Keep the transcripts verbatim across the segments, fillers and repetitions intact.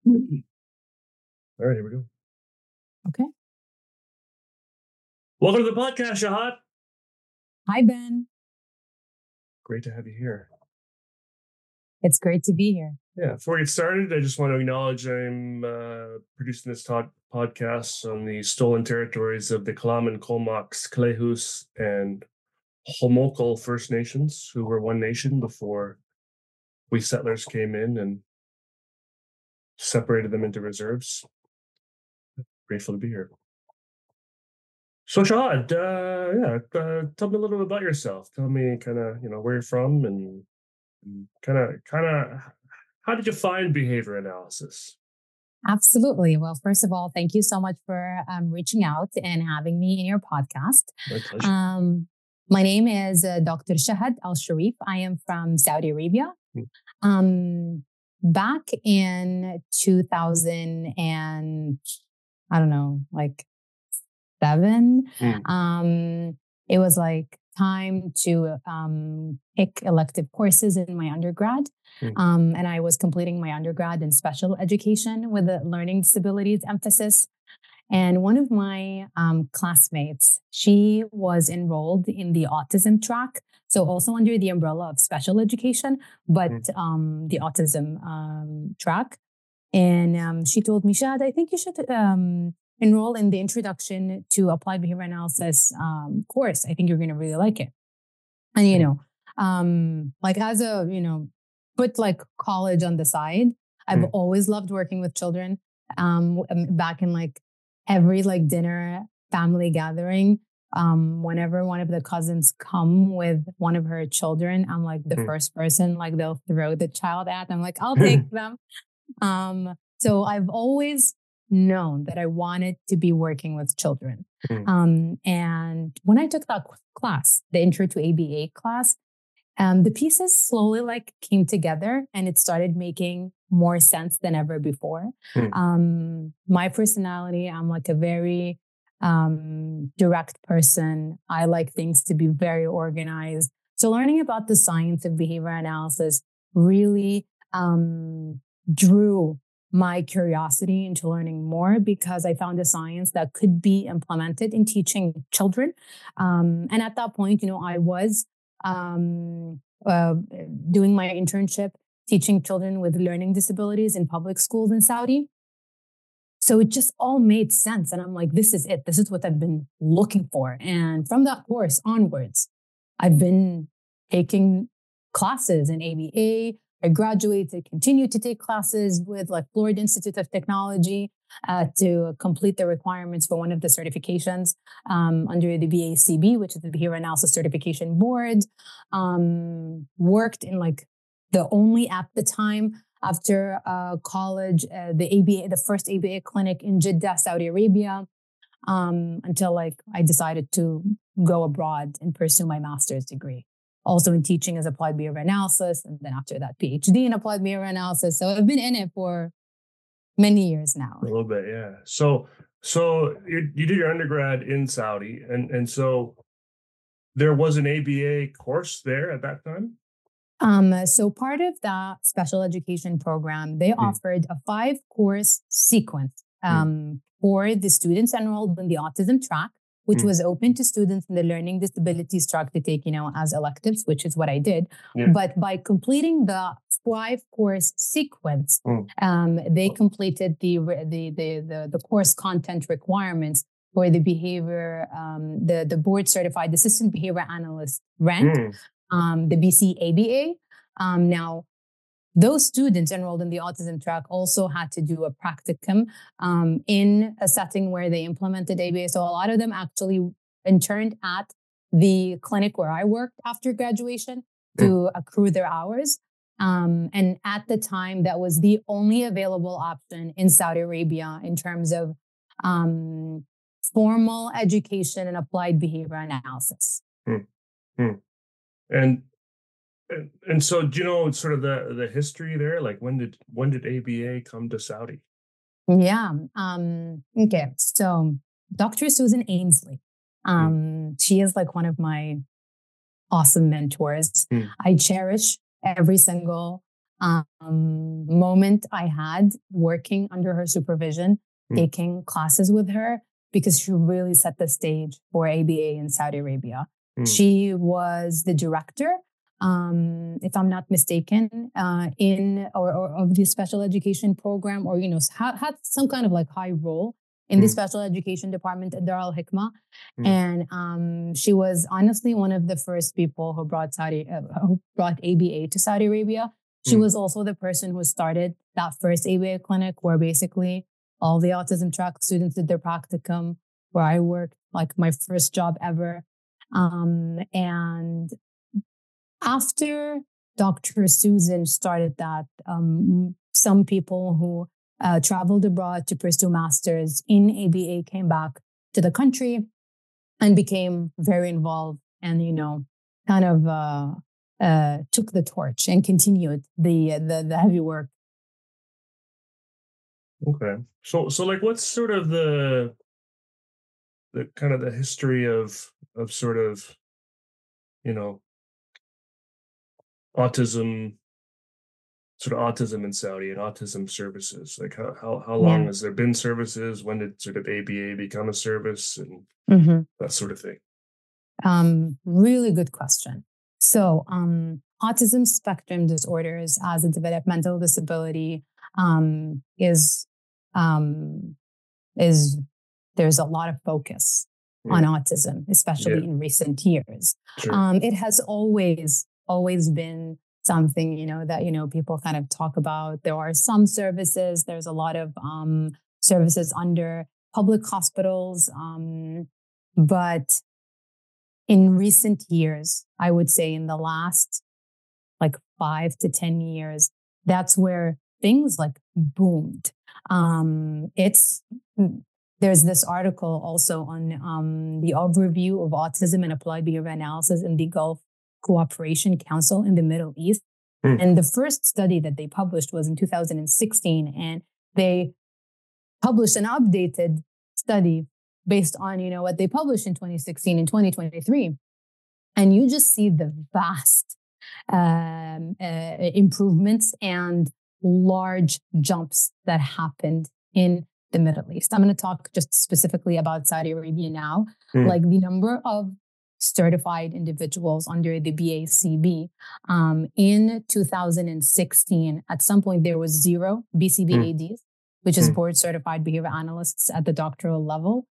All right, here we go. Okay. Welcome to the podcast, Shahad. Hi, Ben. Great to have you here. It's great to be here. Yeah, before we get started, I just want to acknowledge I'm uh, producing this talk podcast on the stolen territories of the Kalaman, Comox, Klehus, and Homokal First Nations, who were one nation before we settlers came in and separated them into reserves. Grateful to be here. So, Shahad, uh, yeah, uh, tell me a little bit about yourself. Tell me kind of, you know, where you're from and kind of, kind of, how did you find behavior analysis? Absolutely. Well, first of all, thank you so much for um, reaching out and having me in your podcast. My pleasure. Um, my name is uh, Doctor Shahad Al Sharif. I am from Saudi Arabia. Hmm. Um, back in two thousand and I don't know, like seven, hmm. um, it was like time to um, pick elective courses in my undergrad. Mm. Um, and I was completing my undergrad in special education with a learning disabilities emphasis. And one of my um, classmates, she was enrolled in the autism track. So also under the umbrella of special education, but mm. um, the autism um, track. And um, she told me, Shad, I think you should um, enroll in the Introduction to Applied Behavior Analysis um, course. I think you're going to really like it. And, you know, um, like as a, you know, put like college on the side, I've mm. always loved working with children. Um, back in like every like dinner, family gathering, um, whenever one of the cousins come with one of her children, I'm like the mm. first person, like they'll throw the child at. I'm like, I'll take them. Um, so I've always known that I wanted to be working with children. Mm. Um, and when I took that class, the Intro to A B A class, um, the pieces slowly like came together and it started making more sense than ever before. Mm. Um, my personality, I'm like a very um, direct person. I like things to be very organized. So learning about the science of behavior analysis really um, drew my curiosity into learning more because I found a science that could be implemented in teaching children. Um, and at that point, you know, I was um, uh, doing my internship, teaching children with learning disabilities in public schools in Saudi. So it just all made sense. And I'm like, this is it. This is what I've been looking for. And from that course onwards, I've been taking classes in A B A. I graduated, continued to take classes with like Florida Institute of Technology uh, to complete the requirements for one of the certifications um, under the B A C B, which is the Behavior Analysis Certification Board. Um, worked in like the only at the time after uh, college, uh, the A B A, the first A B A clinic in Jeddah, Saudi Arabia, um, until like I decided to go abroad and pursue my master's degree. Also in teaching as applied behavior analysis, and then after that, PhD in applied behavior analysis. So I've been in it for many years now. A little bit, yeah. So, so you, you did your undergrad in Saudi, and and so there was an A B A course there at that time. Um, so part of that special education program, they mm. offered a five-course sequence um, mm. for the students enrolled in the autism track, which mm. was open to students in the learning disabilities track to take, you know, as electives, which is what I did. Yeah. But by completing the five-course sequence, mm. um, they completed the, the the the the course content requirements for the behavior, um, the the board certified assistant behavior analyst rank. Mm. Um, the B C A B A. Um, now, those students enrolled in the autism track also had to do a practicum um, in a setting where they implemented A B A. So a lot of them actually interned at the clinic where I worked after graduation to accrue their hours. Um, and at the time, that was the only available option in Saudi Arabia in terms of um, formal education and applied behavior analysis. Hmm. Hmm. And, and and so do you know sort of the the history there? Like when did when did A B A come to Saudi? Yeah. Um, okay. So Doctor Susan Ainsley, um, mm. she is like one of my awesome mentors. Mm. I cherish every single um, moment I had working under her supervision, mm. taking classes with her, because she really set the stage for A B A in Saudi Arabia. Mm. She was the director, um, if I'm not mistaken, uh, in or, or of the special education program, or you know ha- had some kind of like high role in mm. the special education department at Dar Al Hikmah. Mm. And um, she was honestly one of the first people who brought Saudi uh, who brought A B A to Saudi Arabia. She mm. was also the person who started that first A B A clinic, where basically all the autism track students did their practicum, where I worked, like my first job ever. Um, and after Doctor Susan started that, um, some people who uh, traveled abroad to pursue masters in A B A came back to the country and became very involved, and, you know, kind of uh, uh, took the torch and continued the, the the heavy work. Okay, so so like, what's sort of the the kind of the history of of sort of, you know, autism, sort of autism in Saudi and autism services? Like, how how how long yeah. has there been services? When did sort of A B A become a service, and mm-hmm. that sort of thing? Um, really good question. So, um, autism spectrum disorders as a developmental disability um, is um, is there's a lot of focus mm. on autism, especially yeah. in recent years. Sure. Um, it has always always been something, you know, that, you know, people kind of talk about. There are some services. There's a lot of um, services under public hospitals, um, but in recent years, I would say in the last like five to ten years, that's where things like boomed. Um, it's there's this article also on um, the overview of autism and applied behavior analysis in the Gulf Cooperation Council in the Middle East. Mm. And the first study that they published was in two thousand sixteen, and they published an updated study based on, you know, what they published in twenty sixteen and twenty twenty-three. And you just see the vast um, uh, improvements and large jumps that happened in the Middle East. I'm going to talk just specifically about Saudi Arabia now. Mm. Like the number of certified individuals under the B A C B um, in two thousand sixteen, at some point there was zero B C B A Ds, mm. which is mm. board certified behavior analysts at the doctoral level.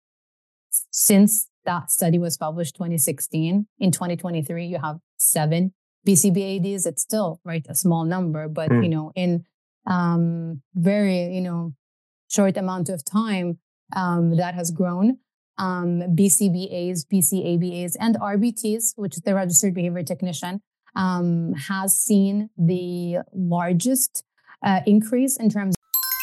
Since that study was published twenty sixteen, in twenty twenty-three, you have seven B C B A Ds. It's still, right, a small number, but, mm. you know, in um, very, you know, short amount of time, um, that has grown. Um, B C B As, B C A B As, and R B Ts, which is the registered behavior technician, um, has seen the largest uh, increase in terms.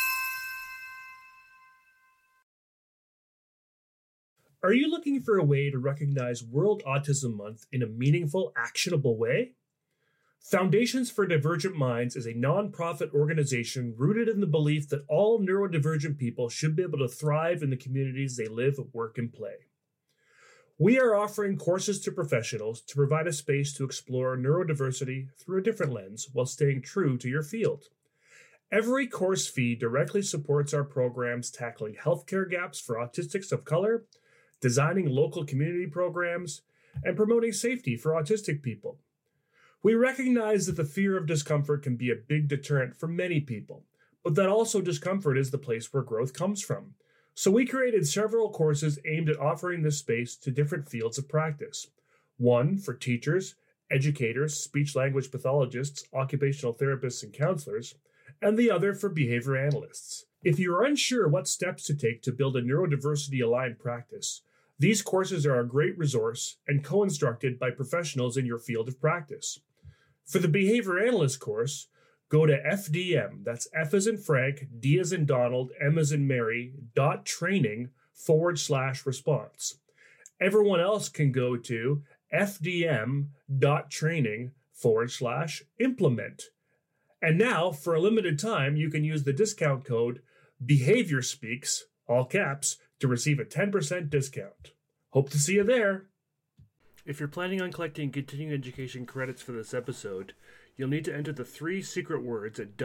Are you looking for a way to recognize World Autism Month in a meaningful, actionable way? Foundations for Divergent Minds is a nonprofit organization rooted in the belief that all neurodivergent people should be able to thrive in the communities they live, work, and play. We are offering courses to professionals to provide a space to explore neurodiversity through a different lens while staying true to your field. Every course fee directly supports our programs tackling healthcare gaps for autistics of color, designing local community programs, and promoting safety for autistic people. We recognize that the fear of discomfort can be a big deterrent for many people, but that also discomfort is the place where growth comes from. So we created several courses aimed at offering this space to different fields of practice. One for teachers, educators, speech-language pathologists, occupational therapists, and counselors, and the other for behavior analysts. If you are unsure what steps to take to build a neurodiversity-aligned practice, these courses are a great resource and co-instructed by professionals in your field of practice. For the Behavior Analyst course, go to F D M, that's F as in Frank, D as in Donald, M as in Mary, dot training forward slash response. Everyone else can go to fdm.training forward slash implement. And now, for a limited time, you can use the discount code BehaviorSpeaks, all caps, to receive a ten percent discount. Hope to see you there. If you're planning on collecting continuing education credits for this episode, you'll need to enter the three secret words at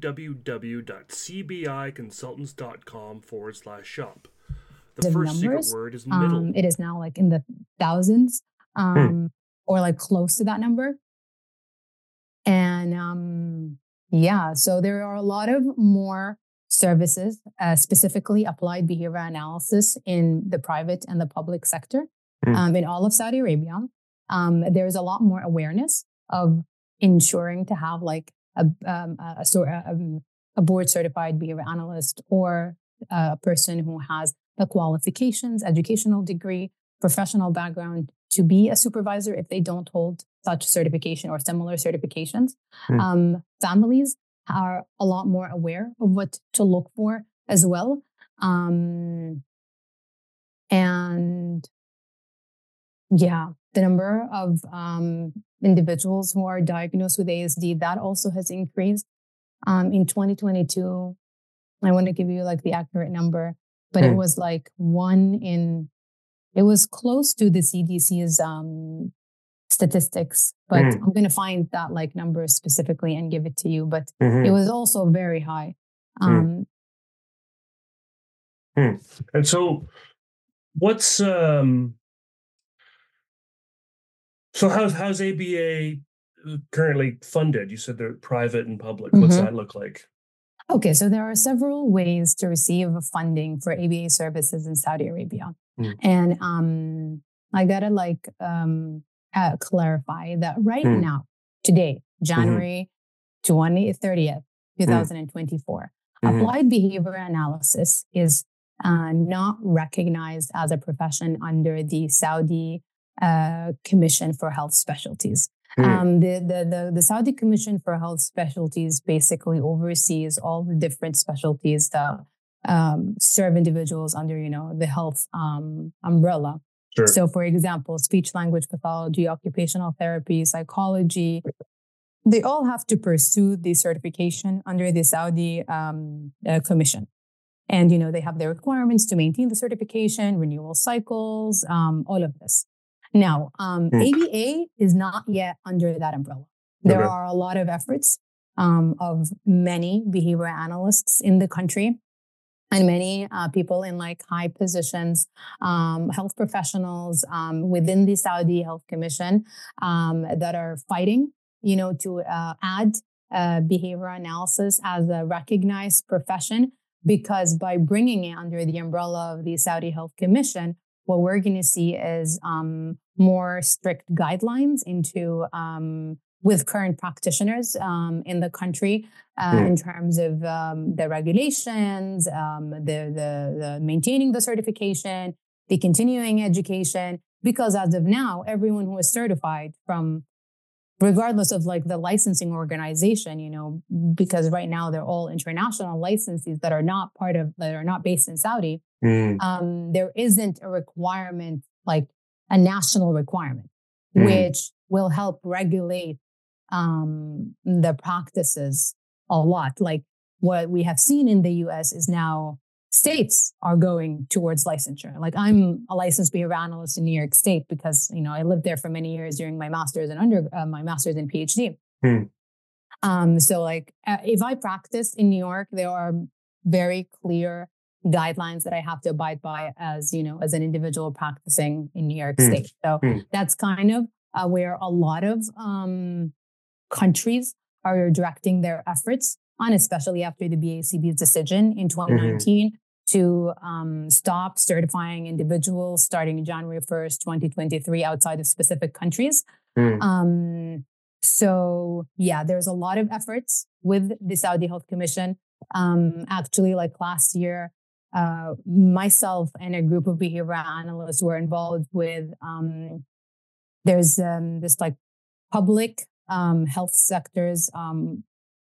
www.cbiconsultants.com forward slash shop. The first numbers. secret word is middle. Um, it is now like in the thousands, um, hmm. or like close to that number. And um, yeah, so there are a lot of more services, uh, specifically applied behavior analysis in the private and the public sector, hmm. um, in all of Saudi Arabia. Um, there's a lot more awareness of ensuring to have like a um, a, a, a board certified behavior analyst or a person who has the qualifications, educational degree, professional background to be a supervisor if they don't hold such certification or similar certifications. Mm. Um, families are a lot more aware of what to look for as well. Um, and yeah, the number of um, individuals who are diagnosed with A S D, that also has increased. Um, in twenty twenty-two, I want to give you like the accurate number, but mm. it was like one in, it was close to the C D C's um, statistics, but mm. I'm going to find that like number specifically and give it to you. But mm-hmm. it was also very high. Um, mm. Mm. And so what's, um, so how's, how's A B A currently funded? You said they're private and public. Mm-hmm. What's that look like? Okay, so there are several ways to receive funding for A B A services in Saudi Arabia. Mm. And um, I gotta like um, uh, clarify that right mm. now, today, January mm-hmm. thirtieth, twenty twenty-four, mm-hmm. applied behavior analysis is uh, not recognized as a profession under the Saudi uh, Commission for Health Specialties. Mm. Um, the, the, the, the Saudi Commission for Health Specialties basically oversees all the different specialties that um, serve individuals under, you know, the health um, umbrella. Sure. So, for example, speech language pathology, occupational therapy, psychology, they all have to pursue the certification under the Saudi um, uh, Commission. And, you know, they have their requirements to maintain the certification, renewal cycles, um, all of this. Now, um, mm. A B A is not yet under that umbrella. There okay. are a lot of efforts um, of many behavior analysts in the country and many uh, people in like high positions, um, health professionals um, within the Saudi Health Commission um, that are fighting, you know, to uh, add uh, behavior analysis as a recognized profession, because by bringing it under the umbrella of the Saudi Health Commission, what we're going to see is um, more strict guidelines into um, with current practitioners um, in the country uh, mm. in terms of um, the regulations, um, the, the the maintaining the certification, the continuing education. Because as of now, everyone who is certified from, regardless of like the licensing organization, you know, because right now they're all international licensees that are not part of, that are not based in Saudi. Mm. Um, there isn't a requirement, like a national requirement, mm. which will help regulate um, the practices a lot. Like what we have seen in the U S is now states are going towards licensure. Like I'm a licensed behavior analyst in New York State because, you know, I lived there for many years during my master's and under uh, my master's and PhD. Mm. Um, so like uh, if I practice in New York, there are very clear guidelines that I have to abide by as, you know, as an individual practicing in New York mm. State. So mm. that's kind of uh, where a lot of um, countries are directing their efforts on, especially after the B A C B's decision in twenty nineteen mm-hmm. to um, stop certifying individuals starting January first, twenty twenty-three outside of specific countries. Mm. Um, so yeah, there's a lot of efforts with the Saudi Health Commission. Um, actually, like last year, Uh, myself and a group of behavioral analysts were involved with, um, there's um, this like public um, health sectors, um,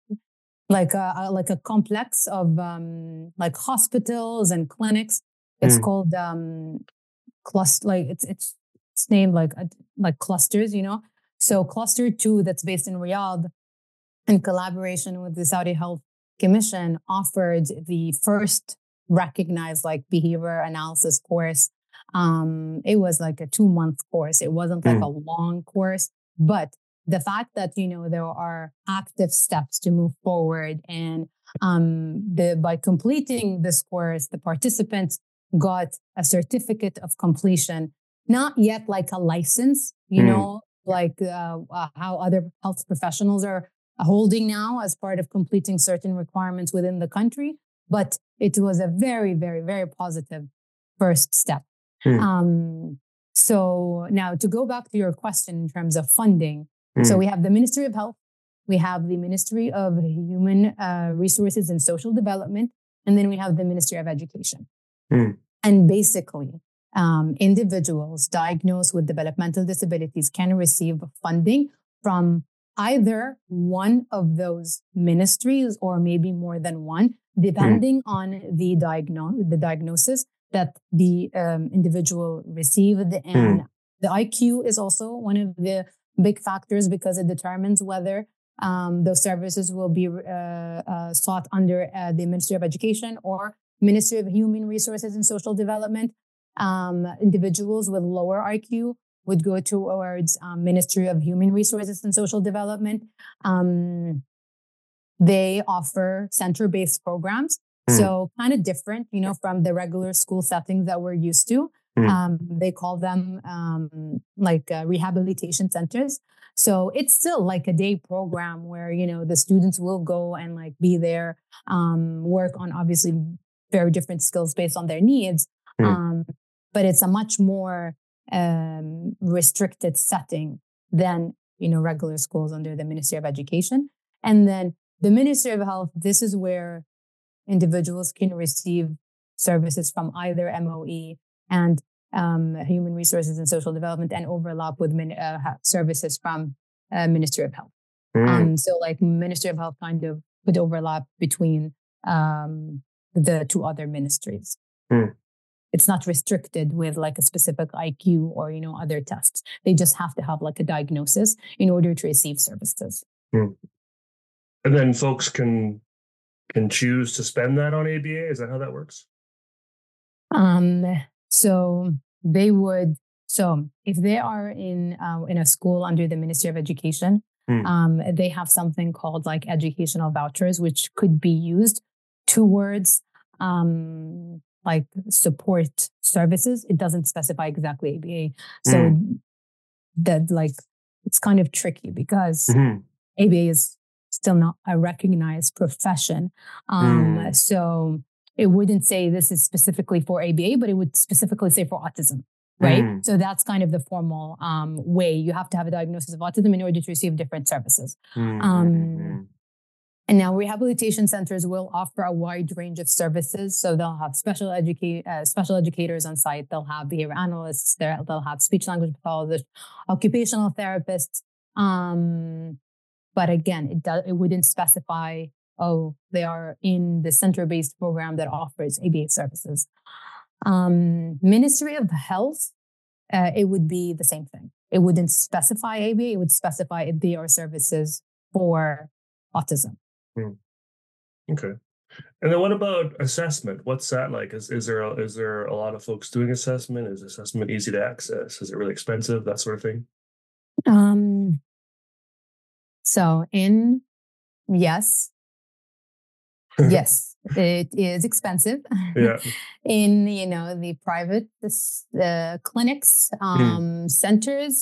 like a, a, like a complex of um, like hospitals and clinics. It's mm. called um, cluster, like it's, it's, it's named like, uh, like clusters, you know? So cluster two that's based in Riyadh in collaboration with the Saudi Health Commission offered the first recognized like behavior analysis course. Um, it was like a two month course. It wasn't like mm. a long course, but the fact that, you know, there are active steps to move forward, and um, the by completing this course, the participants got a certificate of completion, not yet like a license, you mm. know, like uh, uh, how other health professionals are holding now as part of completing certain requirements within the country. But it was a very, very, very positive first step. Mm. Um, so now to go back to your question in terms of funding. Mm. So we have the Ministry of Health, we have the Ministry of Human uh, Resources and Social Development, and then we have the Ministry of Education. Mm. And basically, um, individuals diagnosed with developmental disabilities can receive funding from either one of those ministries or maybe more than one, depending mm. on the, diagno- the diagnosis that the um, individual received. And mm. the I Q is also one of the big factors because it determines whether um, those services will be uh, uh, sought under uh, the Ministry of Education or Ministry of Human Resources and Social Development. Um, individuals with lower I Q would go towards um, Ministry of Human Resources and Social Development. Um, they offer center-based programs, mm. so kind of different, you know, from the regular school settings that we're used to. Mm. Um, they call them um, like uh, rehabilitation centers. So it's still like a day program where, you know, the students will go and like be there, um, work on obviously very different skills based on their needs. Mm. Um, but it's a much more um, restricted setting than, you know, regular schools under the Ministry of Education. And then the Ministry of Health, this is where individuals can receive services from either M O E and um, Human Resources and Social Development and overlap with min- uh, services from uh, Ministry of Health. Mm. Um, so like Ministry of Health kind of could overlap between um, the two other ministries. Mm. It's not restricted with like a specific I Q or, you know, other tests. They just have to have like a diagnosis in order to receive services. Hmm. And then folks can can choose to spend that on A B A. Is that how that works? Um. So they would. So if they are in uh, in a school under the Ministry of Education, hmm. um, they have something called like educational vouchers, which could be used towards um. like support services. It doesn't specify exactly A B A. So mm. that like, it's kind of tricky because mm-hmm. A B A is still not a recognized profession. Um, mm. So it wouldn't say this is specifically for A B A, but it would specifically say for autism, right? Mm. So that's kind of the formal um, way. You have to have a diagnosis of autism in order to receive different services. Mm-hmm. Um, And now rehabilitation centers will offer a wide range of services. So they'll have special educate, uh, special educators on site. They'll have behavior analysts there. They'll have speech language pathologists, occupational therapists. Um, but again, it does, it wouldn't specify, oh, they are in the center-based program that offers A B A services. Um, Ministry of Health, uh, it would be the same thing. It wouldn't specify A B A. It would specify if they are services for autism. Hmm. Okay. And then what about assessment? What's that like? Is is there a, is there a lot of folks doing assessment? Is assessment easy to access? Is it really expensive? That sort of thing? Um. So in, yes. Yes, it is expensive. Yeah. In, you know, the private uh, clinics, um, mm. centers,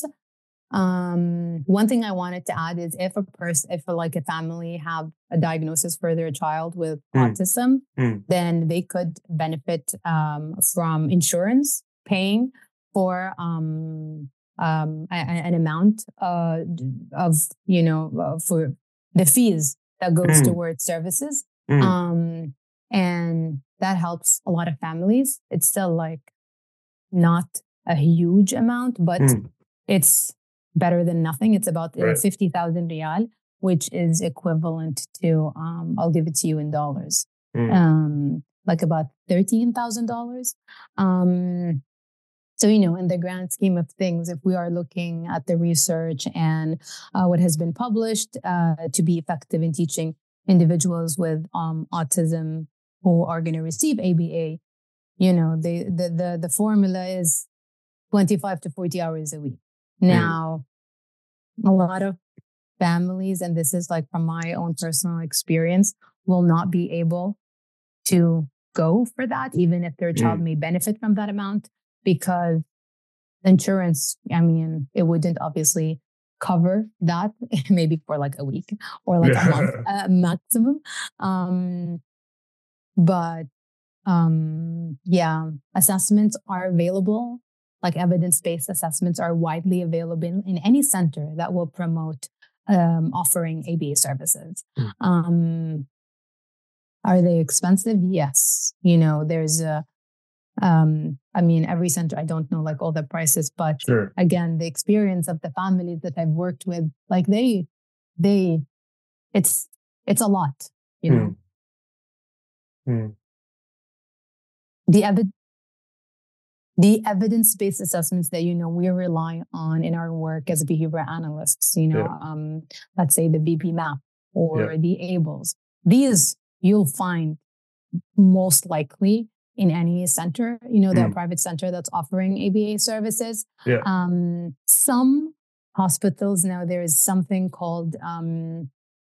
Um, one thing I wanted to add is if a person, if a, like a family have a diagnosis for their child with mm. autism, mm. then they could benefit um, from insurance paying for um, um, a, an amount uh, of, you know, uh, for the fees that goes mm. towards services. Mm. Um, and that helps a lot of families. It's still like not a huge amount, but mm. it's better than nothing. It's about right. fifty thousand riyal, which is equivalent to, um, I'll give it to you in dollars, mm. um, like about thirteen thousand dollars. Um, so, you know, in the grand scheme of things, if we are looking at the research and uh, what has been published uh, to be effective in teaching individuals with um, autism who are going to receive A B A, you know, the, the, the, the formula is twenty-five to forty hours a week. Now, mm. a lot of families, and this is like from my own personal experience, will not be able to go for that, even if their child Mm. may benefit from that amount, because insurance, I mean, it wouldn't obviously cover that maybe for like a week or like a month Yeah. uh, maximum. Um, but um, yeah, assessments are available. Like evidence-based assessments are widely available in any center that will promote um, offering A B A services. Mm. Um, are they expensive? Yes. You know, there's a, um, I mean, every center, I don't know like all the prices, but Sure. again, the experience of the families that I've worked with, like they, they, it's, it's a lot, you know. Mm. Mm. The evi- the evidence-based assessments that, you know, we rely on in our work as behavior analysts, you know, Yeah. um, let's say the B P MAP or Yeah. the ABLES, these you'll find most likely in any center, you know, that Mm. private center that's offering A B A services. Yeah. Um, some hospitals now, there is something called um,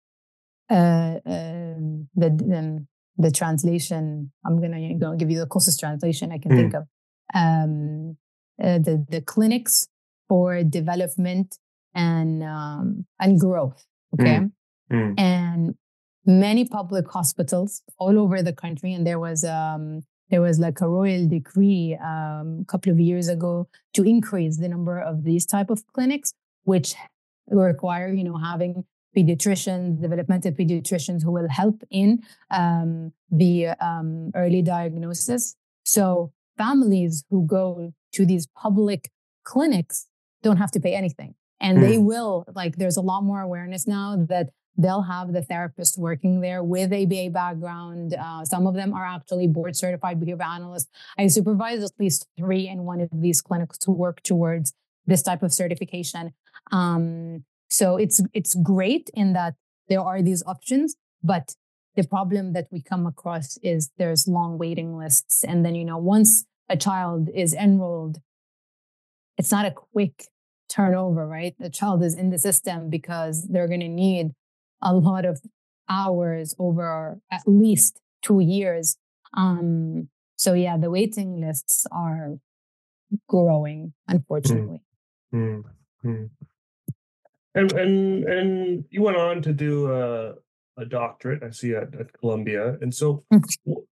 uh, uh, the um, the translation. I'm gonna, you know, give you the closest translation I can think Mm. of. Um, uh, the the clinics for development and um, and growth. Okay, Mm. Mm. and many public hospitals all over the country, and there was um there was like a royal decree um, a couple of years ago to increase the number of these type of clinics, which require, you know, having pediatricians, developmental pediatricians who will help in um, the um, early diagnosis. So families who go to these public clinics don't have to pay anything. And they Mm. will, like, there's a lot more awareness now that they'll have the therapist working there with A B A background. Uh, some of them are actually board certified behavior analysts. I supervise at least three in one of these clinics to work towards this type of certification. Um, so it's it's great in that there are these options, but the problem that we come across is there's long waiting lists. And then, you know, once a child is enrolled, it's not a quick turnover, right? The child is in the system because they're going to need a lot of hours over at least two years. Um, so yeah, the waiting lists are growing, Mm. unfortunately. Mm. Mm. And and and you went on to do a, a doctorate, I see, at, at Columbia. And so, wh-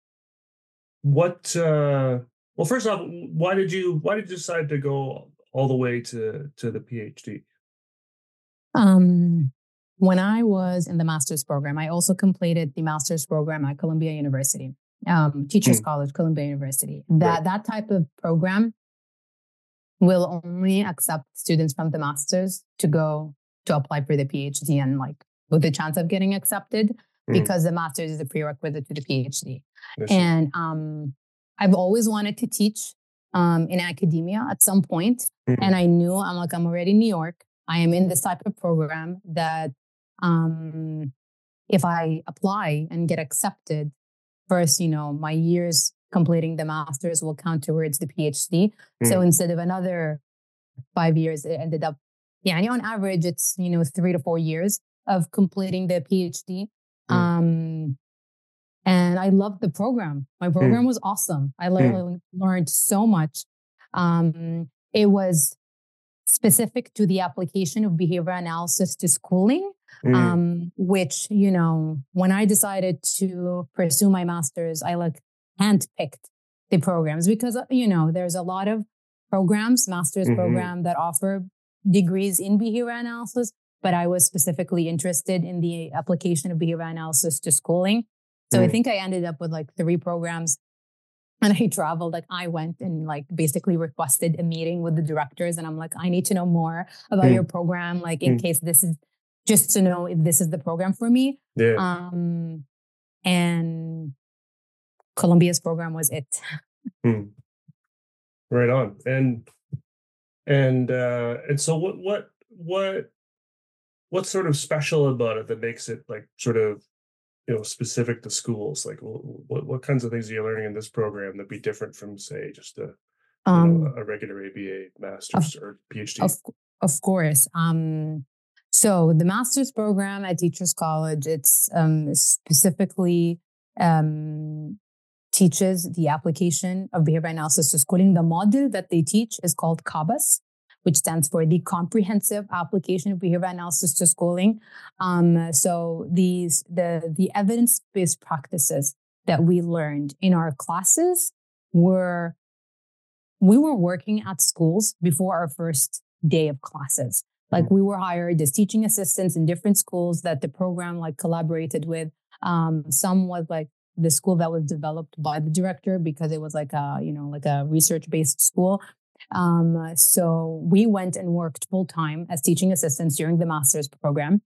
what? Uh, well, first off, why did you why did you decide to go all the way to to the PhD? Um, when I was in the master's program, I also completed the master's program at Columbia University, um, Teachers Mm. College, Columbia University. Right. That that type of program will only accept students from the master's to go to apply for the PhD and like with the chance of getting accepted, Mm. because the master's is a prerequisite to the PhD. I see. And um, I've always wanted to teach um, in academia at some point. Mm. And I knew, I'm like, I'm already in New York. I am in this type of program that um, if I apply and get accepted, first, you know, my years completing the master's will count towards the PhD. So Mm. instead of another five years, it ended up, yeah, on average, it's, you know, three to four years of completing the PhD. Mm. Um, and I loved the program. My program Mm. was awesome. I Mm. literally learned so much. Um, it was specific to the application of behavior analysis to schooling, Mm. um, which, you know, when I decided to pursue my master's, I like handpicked the programs because, you know, there's a lot of programs, master's Mhm. program that offer degrees in behavior analysis, but I was specifically interested in the application of behavior analysis to schooling. So I Mm. think I ended up with like three programs. And I traveled, like I went and like basically requested a meeting with the directors. And I'm like, I need to know more about Mm. your program, like in Mm. case this is just to know if this is the program for me. Yeah. Um, and Columbia's program was it. Mm. Right on. And and uh, and so what what what what's sort of special about it that makes it like sort of, you know, specific to schools? Like wh- what what kinds of things are you learning in this program that be different from, say, just a, you know, Um, a regular A B A of, master's or of, PhD? of course. Um, So the master's program at Teachers College, it's um, specifically um, teaches the application of behavior analysis to schooling. The model that they teach is called CABAS, which stands for the Comprehensive Application of Behavior Analysis to Schooling. Um, so these the the evidence-based practices that we learned in our classes were we were working at schools before our first day of classes. Like we were hired as teaching assistants in different schools that the program like collaborated with. Um, some was like the school that was developed by the director because it was like a, you know, like a research-based school. Um, so we went and worked full time as teaching assistants during the master's program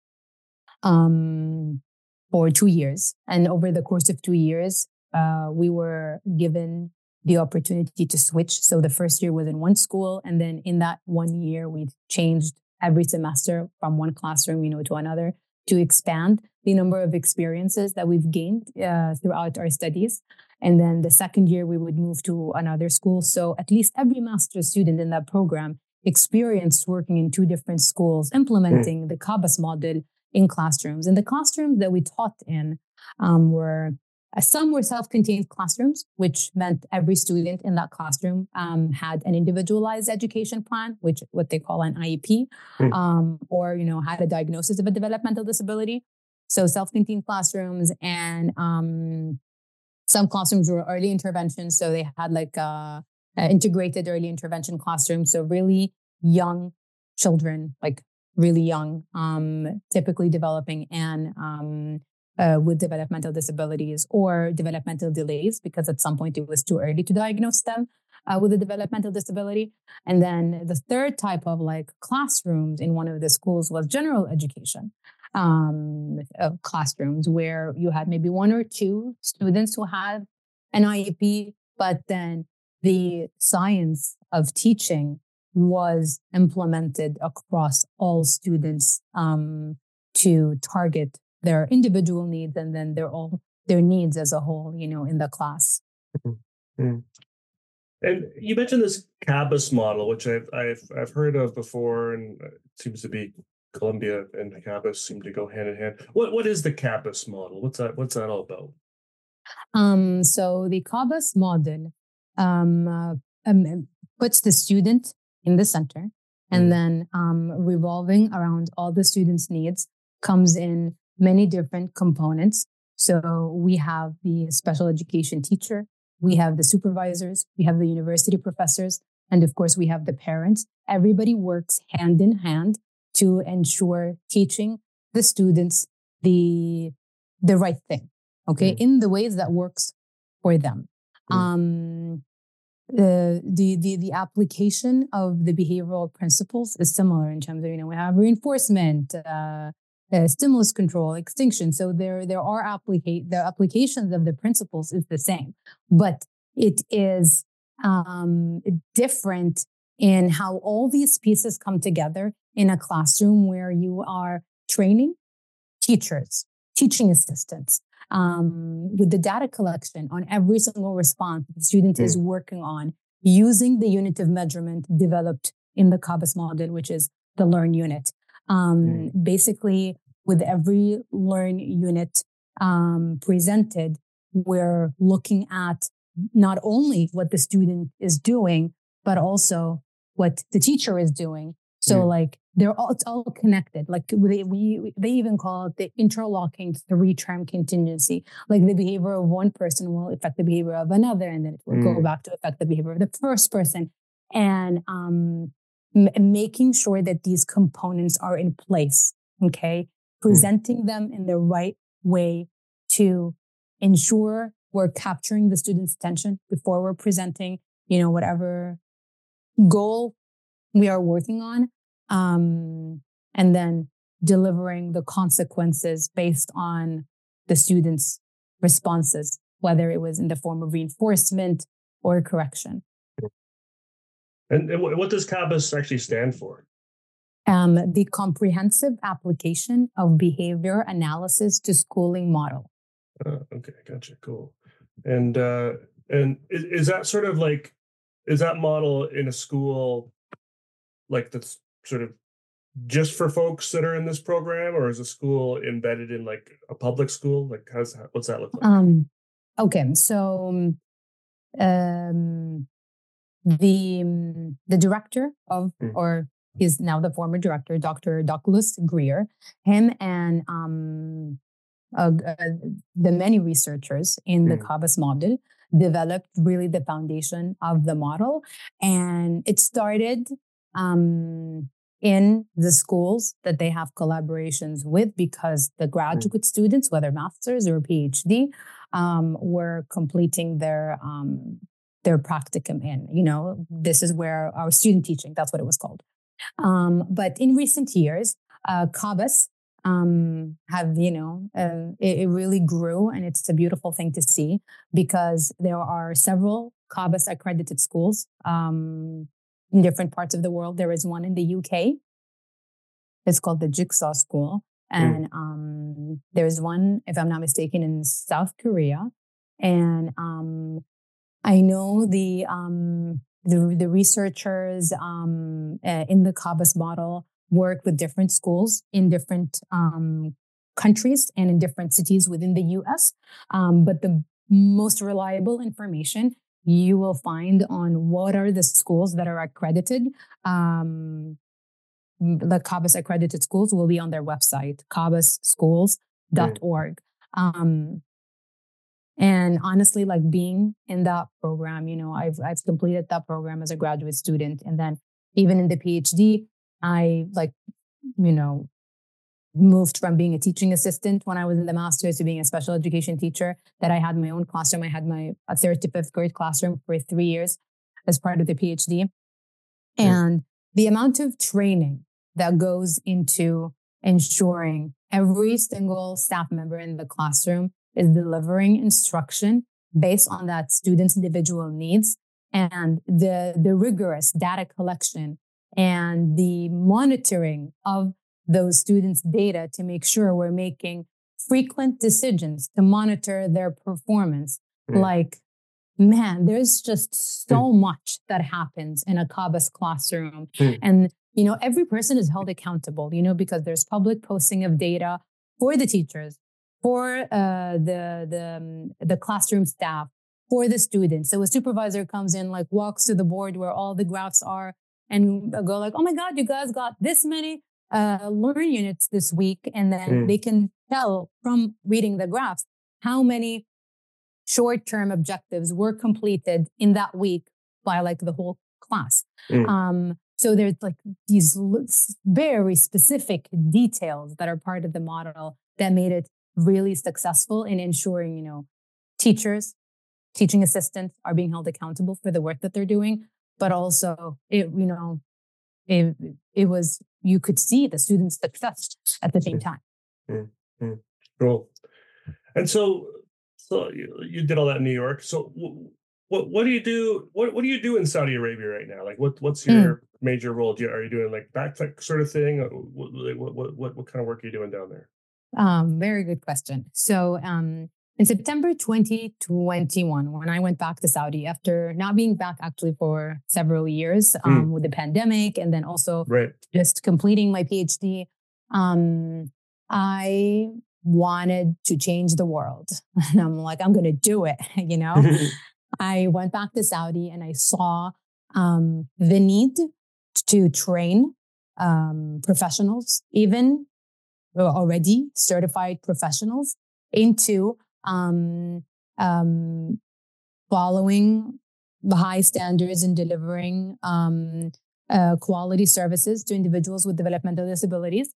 um, for two years. And over the course of two years, uh, we were given the opportunity to switch. So the first year was in one school. And then in that one year, we changed every semester from one classroom, you know, to another to expand the number of experiences that we've gained uh, throughout our studies. And then the second year, we would move to another school. So at least every master's student in that program experienced working in two different schools, implementing mm. the CABAS model in classrooms. And the classrooms that we taught in um, were, uh, some were self-contained classrooms, which meant every student in that classroom um, had an individualized education plan, which what they call an I E P, mm. um, or, you know, had a diagnosis of a developmental disability. So self-contained classrooms and um, some classrooms were early intervention. So they had like a, a integrated early intervention classroom. So really young children, like really young, um, typically developing and um, uh, with developmental disabilities or developmental delays, because at some point it was too early to diagnose them uh, with a developmental disability. And then the third type of like classrooms in one of the schools was general education. Um, of classrooms where you had maybe one or two students who had an I E P, but then the science of teaching was implemented across all students um, to target their individual needs and then their all their needs as a whole, you know, in the class. Mm-hmm. And you mentioned this CABAS model, which I've I've I've heard of before, and it seems to be Columbia and CABAS seem to go hand in hand. What what is the CABAS model? What's that? What's that all about? Um, so the CABAS model um, uh, um, puts the student in the center, and mm. then um, revolving around all the students' needs comes in many different components. So we have the special education teacher, we have the supervisors, we have the university professors, and of course we have the parents. Everybody works hand in hand to ensure teaching the students the the right thing, okay, mm. in the ways that works for them. Mm. Um, the, the the the application of the behavioral principles is similar in terms of, you know, we have reinforcement, uh, uh, stimulus control, extinction. So there there are applicate the applications of the principles is the same, but it is um, different in how all these pieces come together in a classroom where you are training teachers, teaching assistants, um, with the data collection on every single response the student mm. is working on using the unit of measurement developed in the CABAS model, which is the LEARN unit. Um, mm. Basically, with every LEARN unit um, presented, we're looking at not only what the student is doing, but also what the teacher is doing. So mm. like they're all, it's all connected. Like they, we, they even call it the interlocking three-term contingency. Like the behavior of one person will affect the behavior of another, and then it will mm. go back to affect the behavior of the first person. And um, m- making sure that these components are in place, okay? Presenting mm. them in the right way to ensure we're capturing the student's attention before we're presenting, you know, whatever goal we are working on, um, and then delivering the consequences based on the students' responses, whether it was in the form of reinforcement or correction. And what does CABAS actually stand for? Um, the Comprehensive Application of Behavior Analysis to Schooling model. Uh, okay, gotcha, cool. And uh, and is, is that sort of like, is that model in a school like that's sort of just for folks that are in this program, or is the school embedded in like a public school? Like, how's what's that look like? Um, okay, so um, the the director of, mm. or he's now the former director, Doctor Douglas Greer, him and um, uh, uh, the many researchers in the mm. CABAS model developed really the foundation of the model, and it started um, in the schools that they have collaborations with, because the graduate mm. students, whether masters or PhD, um, were completing their um, their practicum in. You know, this is where our student teaching, that's what it was called. Um, but in recent years, uh, CABAS um, have, you know, uh, it, it really grew, and it's a beautiful thing to see, because there are several CABAS accredited schools um, in different parts of the world. There is one in the U K. It's called the Jigsaw School. And mm. um, there's one, if I'm not mistaken, in South Korea. And um, I know the, um, the, the researchers um, uh, in the CABAS model work with different schools in different um, countries and in different cities within the U S. Um, but the most reliable information you will find on what are the schools that are accredited. Um, the CABAS accredited schools will be on their website, cabas schools dot org. Mm. Um, and honestly, like being in that program, you know, I've I've completed that program as a graduate student, and then even in the PhD, I like, you know, moved from being a teaching assistant when I was in the master's to being a special education teacher. That I had my own classroom. I had my a third to fifth grade classroom for three years as part of the PhD, mm. and the amount of training that goes into ensuring every single staff member in the classroom is delivering instruction based on that student's individual needs, and the, the rigorous data collection and the monitoring of those students' data to make sure we're making frequent decisions to monitor their performance. Mm. Like, man, there's just so mm. much that happens in a CABAS classroom. Mm. And you know, every person is held accountable, you know, because there's public posting of data for the teachers, for uh, the the um, the classroom staff, for the students. So a supervisor comes in, like walks to the board where all the graphs are, and go like, "Oh my God, you guys got this many uh, learn units this week," and then mm. they can tell from reading the graphs how many short-term objectives were completed in that week by like the whole class. Mm. Um, So there's like these very specific details that are part of the model that made it really successful in ensuring, you know, teachers, teaching assistants are being held accountable for the work that they're doing, but also it, you know, it, it was, you could see the students' success at the same time. Mm-hmm. Cool. And so, so you, you did all that in New York. So what, what do you do? What, what do you do in Saudi Arabia right now? Like what, what's your mm. major role? Do you, are you doing like backpack sort of thing? What, what, what, what, what kind of work are you doing down there? Um, very good question. So um, in September twenty twenty-one, when I went back to Saudi after not being back actually for several years um, mm. with the pandemic, and then also right. just completing my PhD, um, I wanted to change the world. And I'm like, I'm going to do it, you know? I went back to Saudi and I saw um, the need to train um, professionals, even already certified professionals, into um, um, following the high standards and delivering um, uh, quality services to individuals with developmental disabilities.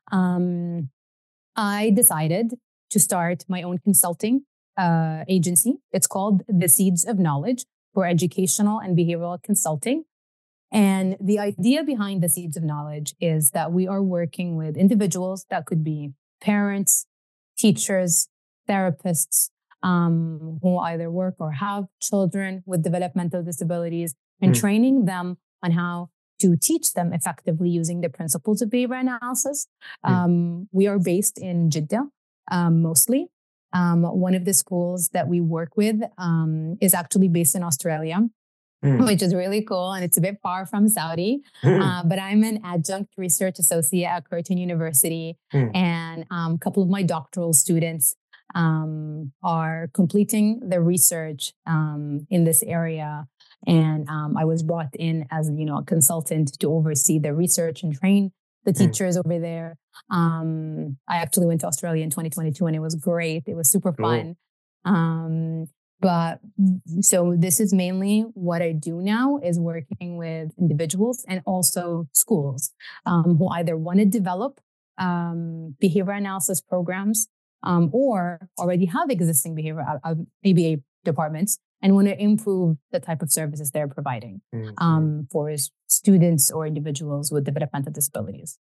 Um, I decided to start my own consulting uh, agency. It's called The Seeds of Knowledge for Educational and Behavioral Consulting. And the idea behind The Seeds of Knowledge is that we are working with individuals that could be parents, teachers, therapists, um, who either work or have children with developmental disabilities, and mm. training them on how to teach them effectively using the principles of behavior analysis. Mm. Um, we are based in Jeddah, um, mostly. Um, one of the schools that we work with um, is actually based in Australia. Mm. which is really cool. And it's a bit far from Saudi. Mm. Uh, but I'm an adjunct research associate at Curtin University. Mm. And um, a couple of my doctoral students um, are completing the research um, in this area. And um, I was brought in as, you know, a consultant to oversee the research and train the teachers mm. over there. Um, I actually went to Australia in twenty twenty-two and it was great. It was super Cool. fun. Um, but so this is mainly what I do now, is working with individuals and also schools um, who either want to develop um, behavior analysis programs um, or already have existing behavior uh, A B A departments and want to improve the type of services they're providing mm-hmm. um, for students or individuals with developmental disabilities.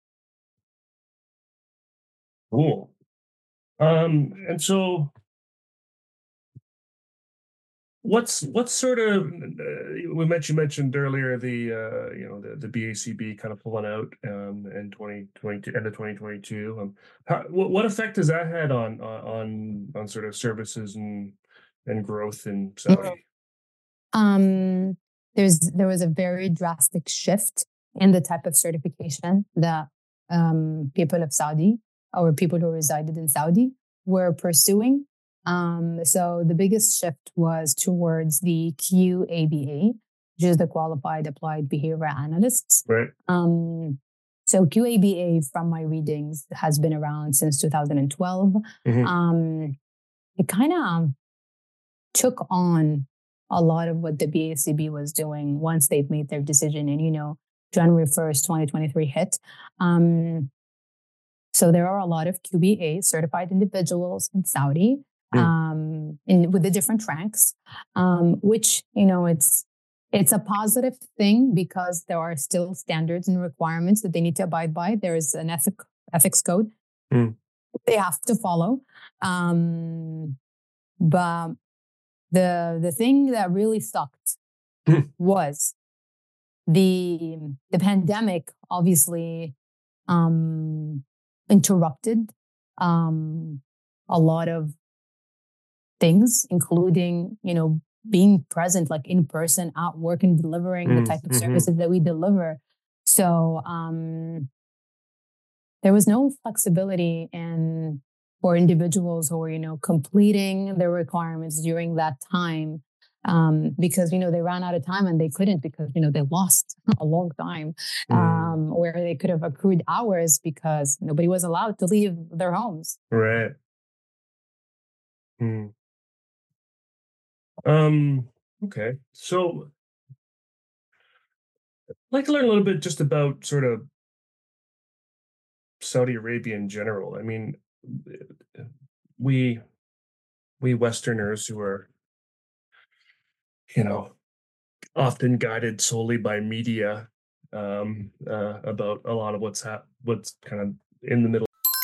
Cool. Um, and so what's what's sort of uh, we mentioned mentioned earlier the uh, you know the, the B A C B kind of pulling out um, in twenty twenty-two, end of twenty twenty-two. Um, how, what, what effect has that had on on on sort of services and and growth in Saudi? Um, there's there was a very drastic shift in the type of certification that um, people of Saudi or people who resided in Saudi were pursuing. Um, so the biggest shift was towards the Q A B A, which is the Qualified Applied Behavior Analysts. Right. Um, so Q A B A, from my readings, has been around since two thousand twelve. Mm-hmm. Um, it kind of took on a lot of what the B A C B was doing once they've made their decision. And, you know, January first, twenty twenty-three hit. Um, so there are a lot of Q B A certified individuals in Saudi. Mm. Um, in with the different ranks, um, which, you know, it's it's a positive thing because there are still standards and requirements that they need to abide by. There is an ethic, ethics code mm. they have to follow. Um, but the the thing that really sucked mm. was the the pandemic. Obviously, um, interrupted um, a lot of things, including, you know, being present, like in person at work and delivering mm, the type of mm-hmm. services that we deliver. So um, there was no flexibility in for individuals who were, you know, completing their requirements during that time um, because, you know, they ran out of time and they couldn't because, you know, they lost a long time mm. um, where they could have accrued hours because nobody was allowed to leave their homes. Right. Mm. Um, okay. So I'd like to learn a little bit just about sort of Saudi Arabia in general. I mean, we, we Westerners who are, you know, often guided solely by media um, uh, about a lot of what's hap- what's kind of in the middle.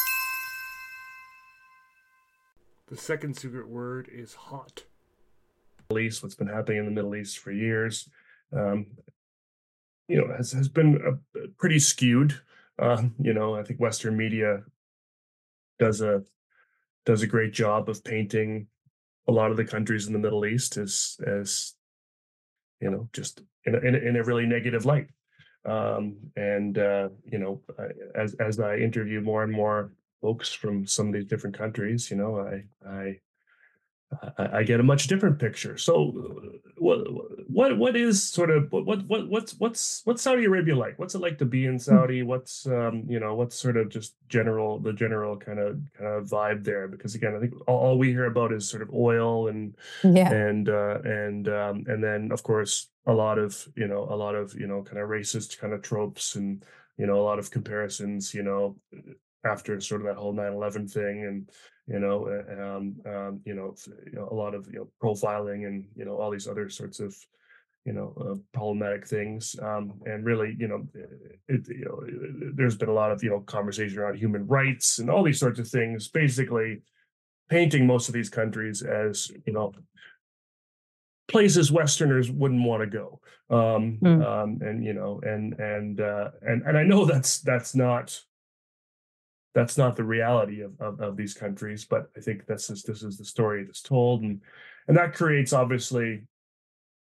The second secret word is hot. Middle East, what's been happening in the Middle East for years, um, you know, has, has been a, a pretty skewed. Uh, you know, I think Western media does a does a great job of painting a lot of the countries in the Middle East as as you know, just in a, in a, in a really negative light. Um, and uh, you know, as as I interview more and more folks from some of these different countries, you know, I I. I get a much different picture. So, what what what is sort of what what what's what's what's Saudi Arabia like? What's it like to be in Saudi? What's um you know what's sort of just general the general kind of kind of vibe there? Because again, I think all, all we hear about is sort of oil and yeah. and uh, and um, and then of course a lot of you know a lot of you know kind of racist kind of tropes and you know a lot of comparisons. You know. After sort of that whole nine eleven thing and, you know, um, um, you know, you know, a lot of, you know, profiling and, you know, all these other sorts of, you know, uh, problematic things. Um, and really, you know, it, you know, there's been a lot of, you know, conversation around human rights and all these sorts of things, basically painting most of these countries as, you know, places Westerners wouldn't want to go. Um, mm. um, and, you know, and, and, uh, and, and I know that's, that's not, That's not the reality of, of, of these countries, but I think this is this is the story that's told, and and that creates obviously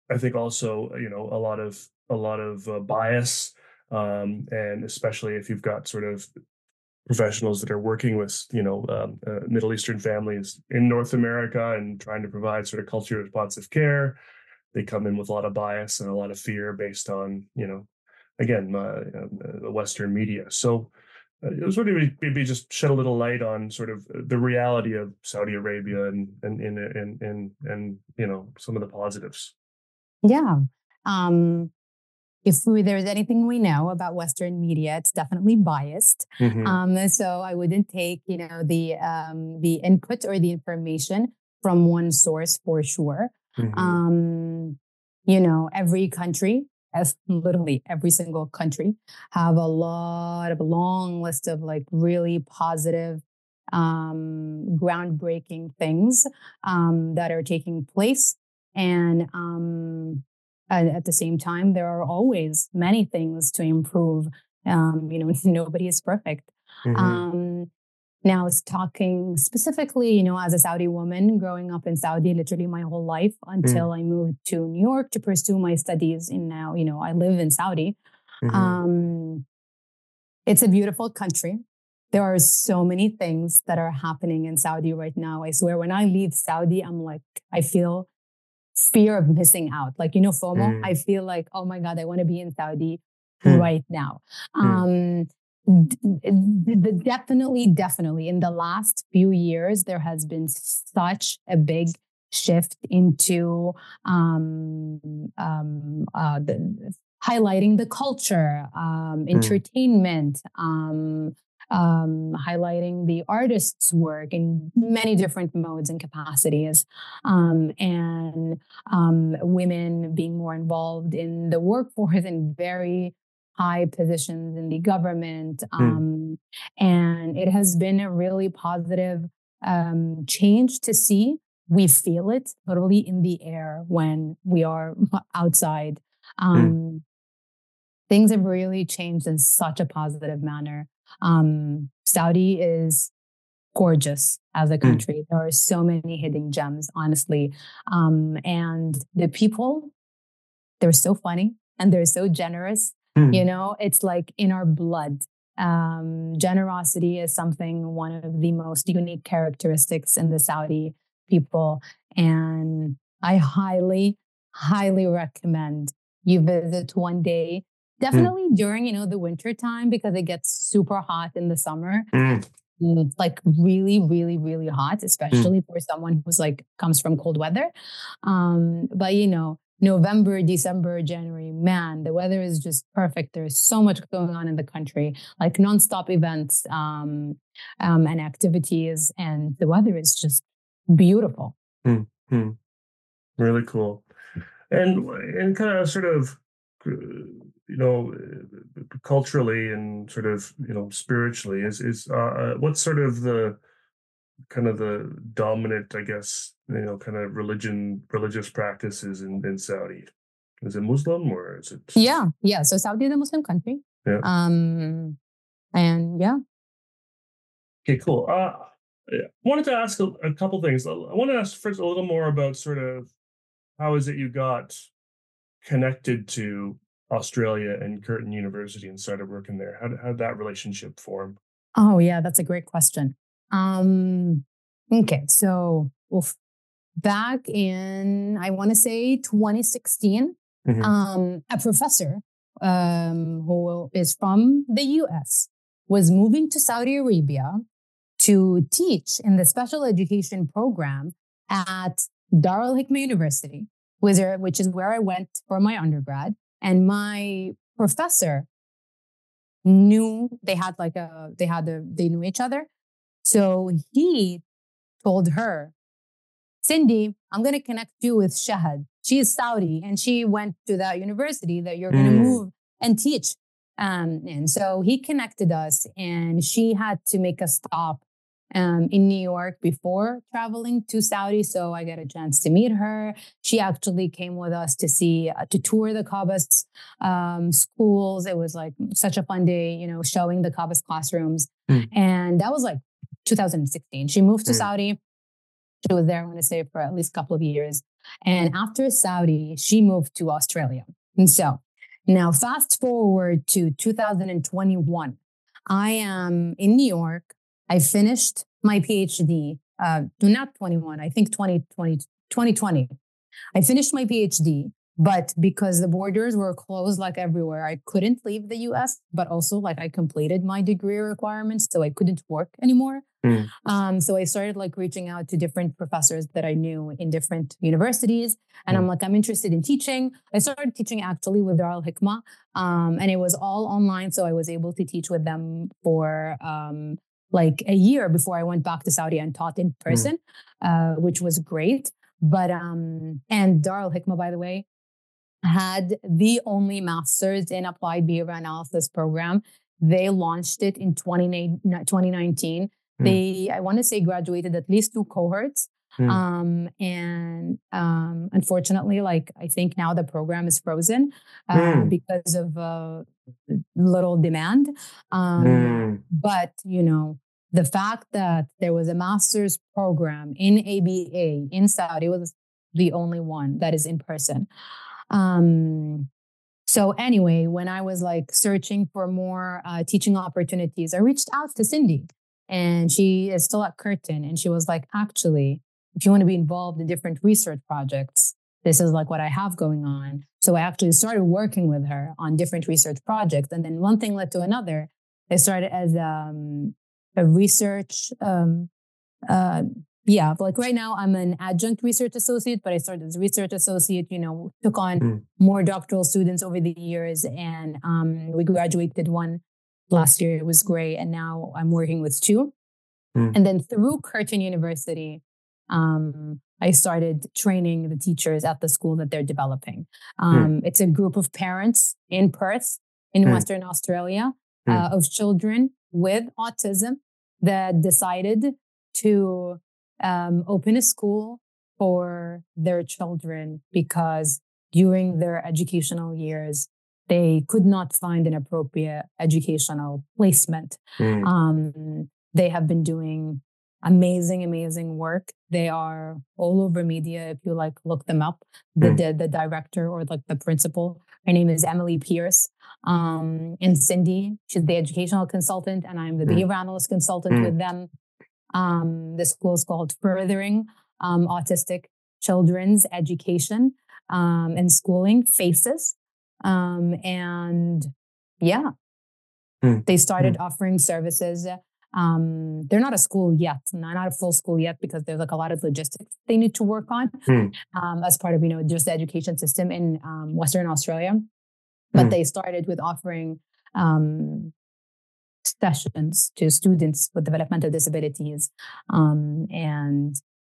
I think also, you know, a lot of a lot of uh, bias, um, and especially if you've got sort of professionals that are working with, you know, um, uh, Middle Eastern families in North America and trying to provide sort of culturally responsive care, they come in with a lot of bias and a lot of fear based on, you know, again, uh, uh, the Western media. So uh, it was really maybe just shed a little light on sort of the reality of Saudi Arabia and and and and and, and you know, some of the positives. Yeah. Um, if we, there's anything we know about Western media, it's definitely biased. Hmm. Um, so I wouldn't take, you know, the um, the input or the information from one source for sure. Hmm. Um, you know, every country, as literally every single country, have a lot of a long list of like really positive, um, groundbreaking things um, that are taking place, and um, and at the same time, there are always many things to improve. Um, you know, nobody is perfect. Hmm. Um, now, it's talking specifically, you know, as a Saudi woman growing up in Saudi, literally my whole life until I moved to New York to pursue my studies. And now, you know, I live in Saudi. Hmm. Um, it's a beautiful country. There are so many things that are happening in Saudi right now. I swear, when I leave Saudi, I'm like, I feel fear of missing out. Like, you know, FOMO, I Hmm. feel like, oh my God, I want to be in Saudi Hmm. right now. Hmm. Um, d- d- definitely, definitely in the last few years, there has been such a big shift into um, um, uh, the, highlighting the culture, um, Hmm. entertainment, um, um, highlighting the artist's work in many different modes and capacities, um, and um, women being more involved in the workforce in very high positions in the government. Hmm. Um, and it has been a really positive um, change to see. We feel it totally in the air when we are outside. Hmm. Um, things have really changed in such a positive manner. Um, Saudi is gorgeous as a Hmm. country. There are so many hidden gems, honestly. Um, and the people, they're so funny and they're so generous. You Hmm. know, it's like in our blood. Um, generosity is something, one of the most unique characteristics in the Saudi people. And I highly, highly recommend you visit one day. Hmm. Definitely during, you know, the winter time because it gets super hot in the summer. Hmm. Mm, like really, really, really hot, Hmm. especially for someone who's like comes from cold weather. Um, but you know, November, December, January, man, the weather is just perfect. There's so much going on in the country, like nonstop events um, um, and activities, and the weather is just beautiful. Hmm. Hmm. Really cool. And and kind of sort of, uh, you know, uh, culturally and sort of, you know, spiritually is is uh, uh, what's sort of the kind of the dominant, I guess, you know, kind of religion, religious practices in in Saudi? Is it Muslim or is it? Yeah, yeah. So Saudi is a Muslim country, Yeah. um, and yeah. Okay, cool. Uh, I wanted to ask a, a couple things. I want to ask first a little more about sort of how is it you got connected to Australia and Curtin University and started working there? How did, how did that relationship form? Oh, yeah, that's a great question. Um, okay, so oof, back in I want to say twenty sixteen, Hmm. um, a professor um, who is from the U S was moving to Saudi Arabia to teach in the special education program at Dar al Hikmah University, which is where I went for my undergrad. And my professor knew they had like a they had a they knew each other, so he told her, Cindy, I'm going to connect you with Shahad. She is Saudi and she went to that university that you're going to Mm. move and teach. Um, and so he connected us, and she had to make a stop um, in New York before traveling to Saudi. So I got a chance to meet her. She actually came with us to see, uh, to tour the Kabas um, schools. It was like such a fun day, you know, showing the Kabas classrooms. Mm. And that was like two thousand sixteen. She moved to Mm. Saudi. She was there, I want to say, for at least a couple of years. And after Saudi, she moved to Australia. And so now fast forward to two thousand twenty-one. I am in New York. I finished my PhD. Uh, not twenty-one, I think twenty twenty, twenty twenty. I finished my PhD, but because the borders were closed like everywhere, I couldn't leave the U S, but also like I completed my degree requirements, so I couldn't work anymore. Mm. Um, so I started like reaching out to different professors that I knew in different universities. And mm. I'm like, I'm interested in teaching. I started teaching actually with Dar al-Hikmah, um, and it was all online. So I was able to teach with them for um, like a year before I went back to Saudi and taught in person, mm. uh, which was great. But, um, and Dar al-Hikmah, by the way, had the only master's in applied behavior analysis program. They launched it in twenty nineteen. Mm. They, I want to say, graduated at least two cohorts. Mm. Um, and um, unfortunately, like, I think now the program is frozen uh, mm. because of uh, little demand. Um, mm. But, you know, the fact that there was a master's program in A B A in Saudi was the only one that is in person. Um, so anyway, when I was like searching for more uh, teaching opportunities, I reached out to Cindy, and she is still at Curtin. And she was like, actually, if you want to be involved in different research projects, this is like what I have going on. So I actually started working with her on different research projects. And then one thing led to another. I started as um, a research, um, uh, yeah, like right now I'm an adjunct research associate, but I started as a research associate, you know, took on mm. more doctoral students over the years. And um, we graduated one last year. It was great. And now I'm working with two. Mm. And then through Curtin University, um, I started training the teachers at the school that they're developing. Um, mm. It's a group of parents in Perth, in mm. Western Australia, mm. uh, of children with autism that decided to um, open a school for their children because during their educational years, they could not find an appropriate educational placement. Mm. Um, they have been doing amazing, amazing work. They are all over media. If you like, look them up. The mm. the, the director or like the principal, her name is Emily Pierce. Um, and Cindy, she's the educational consultant, and I'm the mm. behavior analyst consultant mm. with them. Um, the school is called Furthering um, Autistic Children's Education um, and Schooling, FACES. Um, and yeah, mm. they started mm. offering services. Um, they're not a school yet, not, not a full school yet, because there's like a lot of logistics they need to work on mm. um, as part of, you know, just the education system in um, Western Australia. But mm. they started with offering um, sessions to students with developmental disabilities um, and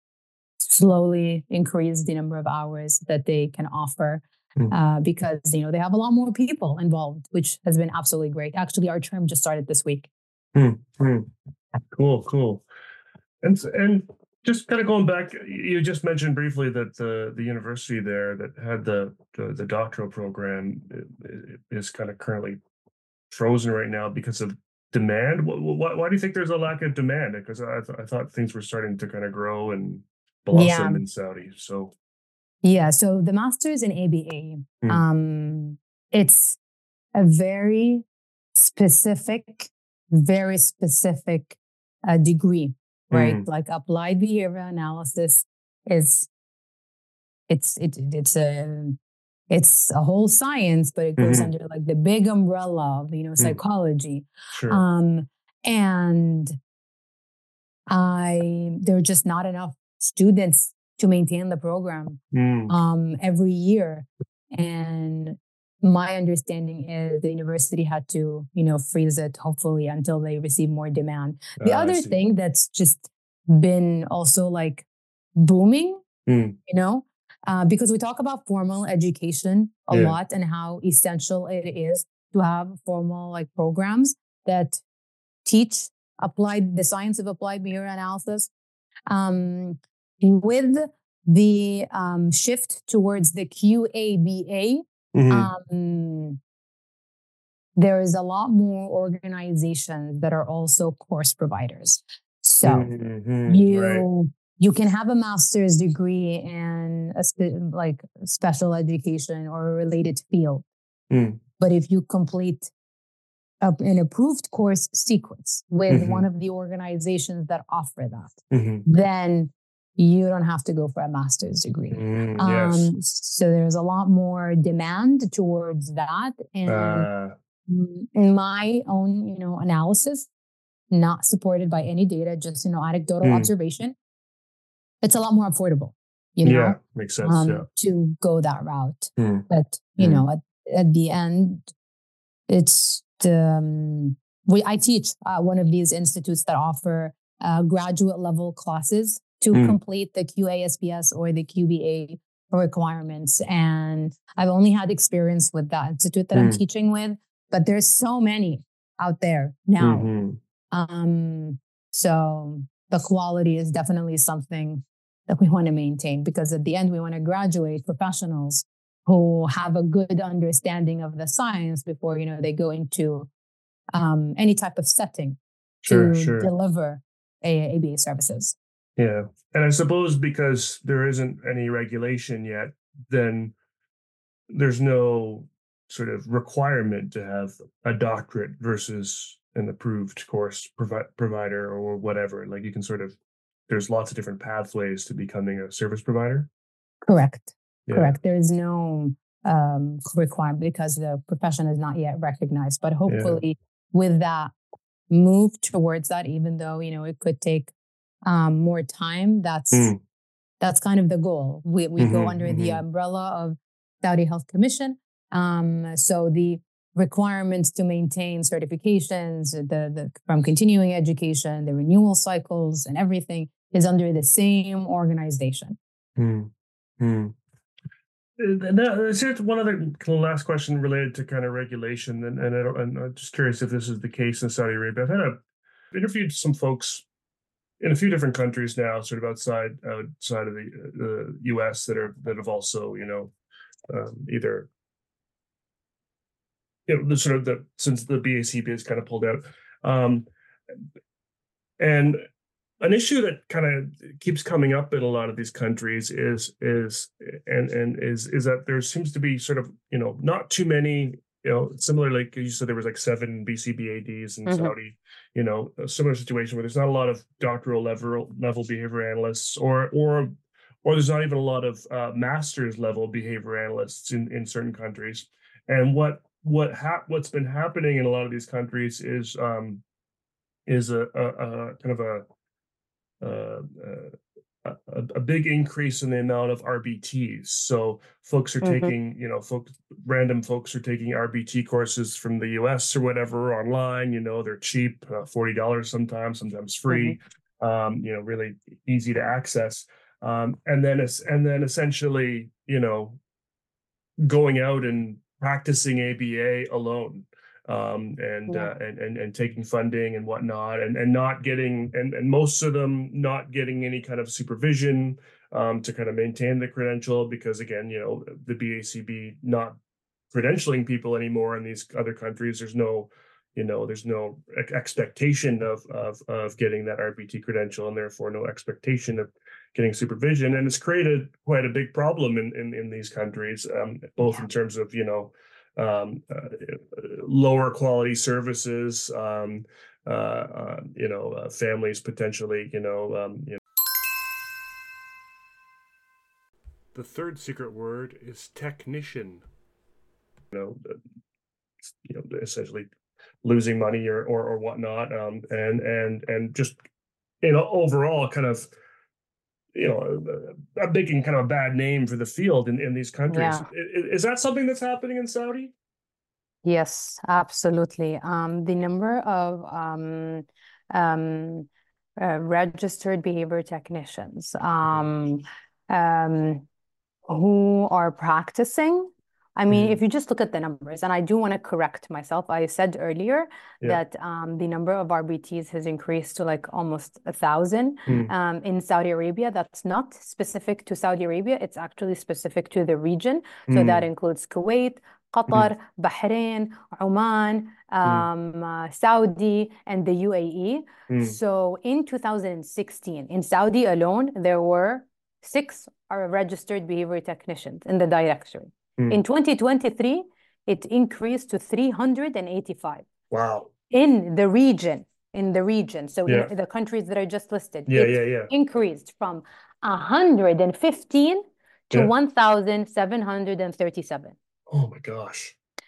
slowly increase the number of hours that they can offer mm. uh, because, you know, they have a lot more people involved, which has been absolutely great. Actually, our term just started this week. Mm. Mm. Cool, cool. And and just kind of going back, you just mentioned briefly that the the university there that had the the, the doctoral program is kind of currently frozen right now because of demand. Why, why do you think there's a lack of demand? Because I, th- I thought things were starting to kind of grow and blossom yeah. in Saudi. So yeah, so the master's in A B A, mm. um, it's a very specific, very specific uh, degree, right? Mm. Like applied behavior analysis is it's it, it's a it's a whole science, but it goes mm-hmm. under like the big umbrella of, you know, psychology. Mm. Sure. Um, and I there are just not enough students to maintain the program mm. um, every year. And my understanding is the university had to, you know, freeze it, hopefully, until they receive more demand. The uh, other thing that's just been also like booming, mm. you know, uh, because we talk about formal education a yeah. lot and how essential it is to have formal like programs that teach applied the science of applied behavior analysis. Um, with the um, shift towards the Q A B A, mm-hmm. um, there is a lot more organizations that are also course providers. So mm-hmm. you right. you can have a master's degree in a spe- like special education or a related field. Mm. But if you complete a, an approved course sequence with Mhm. one of the organizations that offer that, Mhm. then you don't have to go for a master's degree. Mm, Um, yes. so there's a lot more demand towards that. And Uh, in my own, you know, analysis, not supported by any data, just, you know, anecdotal Mm. observation, it's a lot more affordable, you yeah, know, makes sense. um, Yeah. to go that route. Mm. But, you Mm. know, at, at the end, it's the, um, we, I teach uh, one of these institutes that offer uh, graduate level classes to Mm. complete the Q A S P S or the Q B A requirements. And I've only had experience with that institute that I'm Mm. teaching with, but there's so many out there now. Mhm. Um, so the quality is definitely something that we want to maintain, because at the end, we want to graduate professionals who have a good understanding of the science before, you know, they go into um, any type of setting Sure, to sure. deliver A B A services. Yeah. And I suppose because there isn't any regulation yet, then there's no sort of requirement to have a doctorate versus an approved course provi- provider or whatever. Like you can sort of, there's lots of different pathways to becoming a service provider. Correct. Yeah. Correct. There is no um, requirement because the profession is not yet recognized. But hopefully, with that move towards that, even though, you know, it could take um, more time, that's Mm. that's kind of the goal. We we Mhm, go under the mhm. umbrella of Saudi Health Commission. Um, so the requirements to maintain certifications, the the from continuing education, the renewal cycles, and everything is under the same organization. Mm. Mm. And that, uh, here's one other kind of last question related to kind of regulation, and and, I don't, and I'm just curious if this is the case in Saudi Arabia. I've had a interviewed some folks in a few different countries now, sort of outside outside of the the U S that are that have also, you know, um, either you know the sort of the since the B A C B has kind of pulled out, um, and an issue that kind of keeps coming up in a lot of these countries is is and and is is that there seems to be sort of, you know, not too many, you know, similar, like you said, there was like seven B C B A Ds in Mhm. Saudi, you know, a similar situation where there's not a lot of doctoral level level behavior analysts, or or or there's not even a lot of uh, master's level behavior analysts in in certain countries. And what what hap- what's been happening in a lot of these countries is um is a, a, a kind of a uh, uh, a, a big increase in the amount of R B Ts. So folks are Mhm. taking, you know, folks, random folks are taking R B T courses from the U S or whatever online. You know, they're cheap, uh, forty dollars sometimes, sometimes free. Um, you know, really easy to access. Um, and then it's and then essentially, you know, going out and practicing A B A alone, um, and, Yeah. uh, and and and taking funding and whatnot, and and not getting and and most of them not getting any kind of supervision um, to kind of maintain the credential, because again, you know, the B A C B not credentialing people anymore in these other countries. There's no, you know, there's no expectation of of of getting that R B T credential, and therefore no expectation of getting supervision, and it's created quite a big problem in in, in these countries, um, both Yeah. in terms of, you know, um, uh, lower quality services, um, uh, uh, you know, uh, families potentially, you know, um, you know. The third secret word is technician. You know, uh, you know, essentially losing money or or, or whatnot, um, and and and just, you know, overall kind of, you know, uh, making kind of a bad name for the field in, in these countries. Yeah. Is, is that something that's happening in Saudi? Yes, absolutely. Um, the number of um, um, uh, registered behavior technicians um, um, who are practicing. I mean, Mhm. if you just look at the numbers, and I do want to correct myself, I said earlier Yeah. that um, the number of R B Ts has increased to like almost a thousand Mm. um, in Saudi Arabia. That's not specific to Saudi Arabia. It's actually specific to the region. So that Mm. includes Kuwait, Qatar, Bahrain, Oman, um, uh, Saudi, and the U A E. Mm. So in two thousand sixteen, in Saudi alone, there were six are registered behavior technicians in the directory. Mm. In twenty twenty-three, it increased to three hundred eighty-five. Wow. In the region, in the region. So Yeah. in the countries that I just listed, Yeah, it yeah, yeah. increased from one hundred fifteen to Yeah. one thousand seven hundred thirty-seven. Oh my gosh.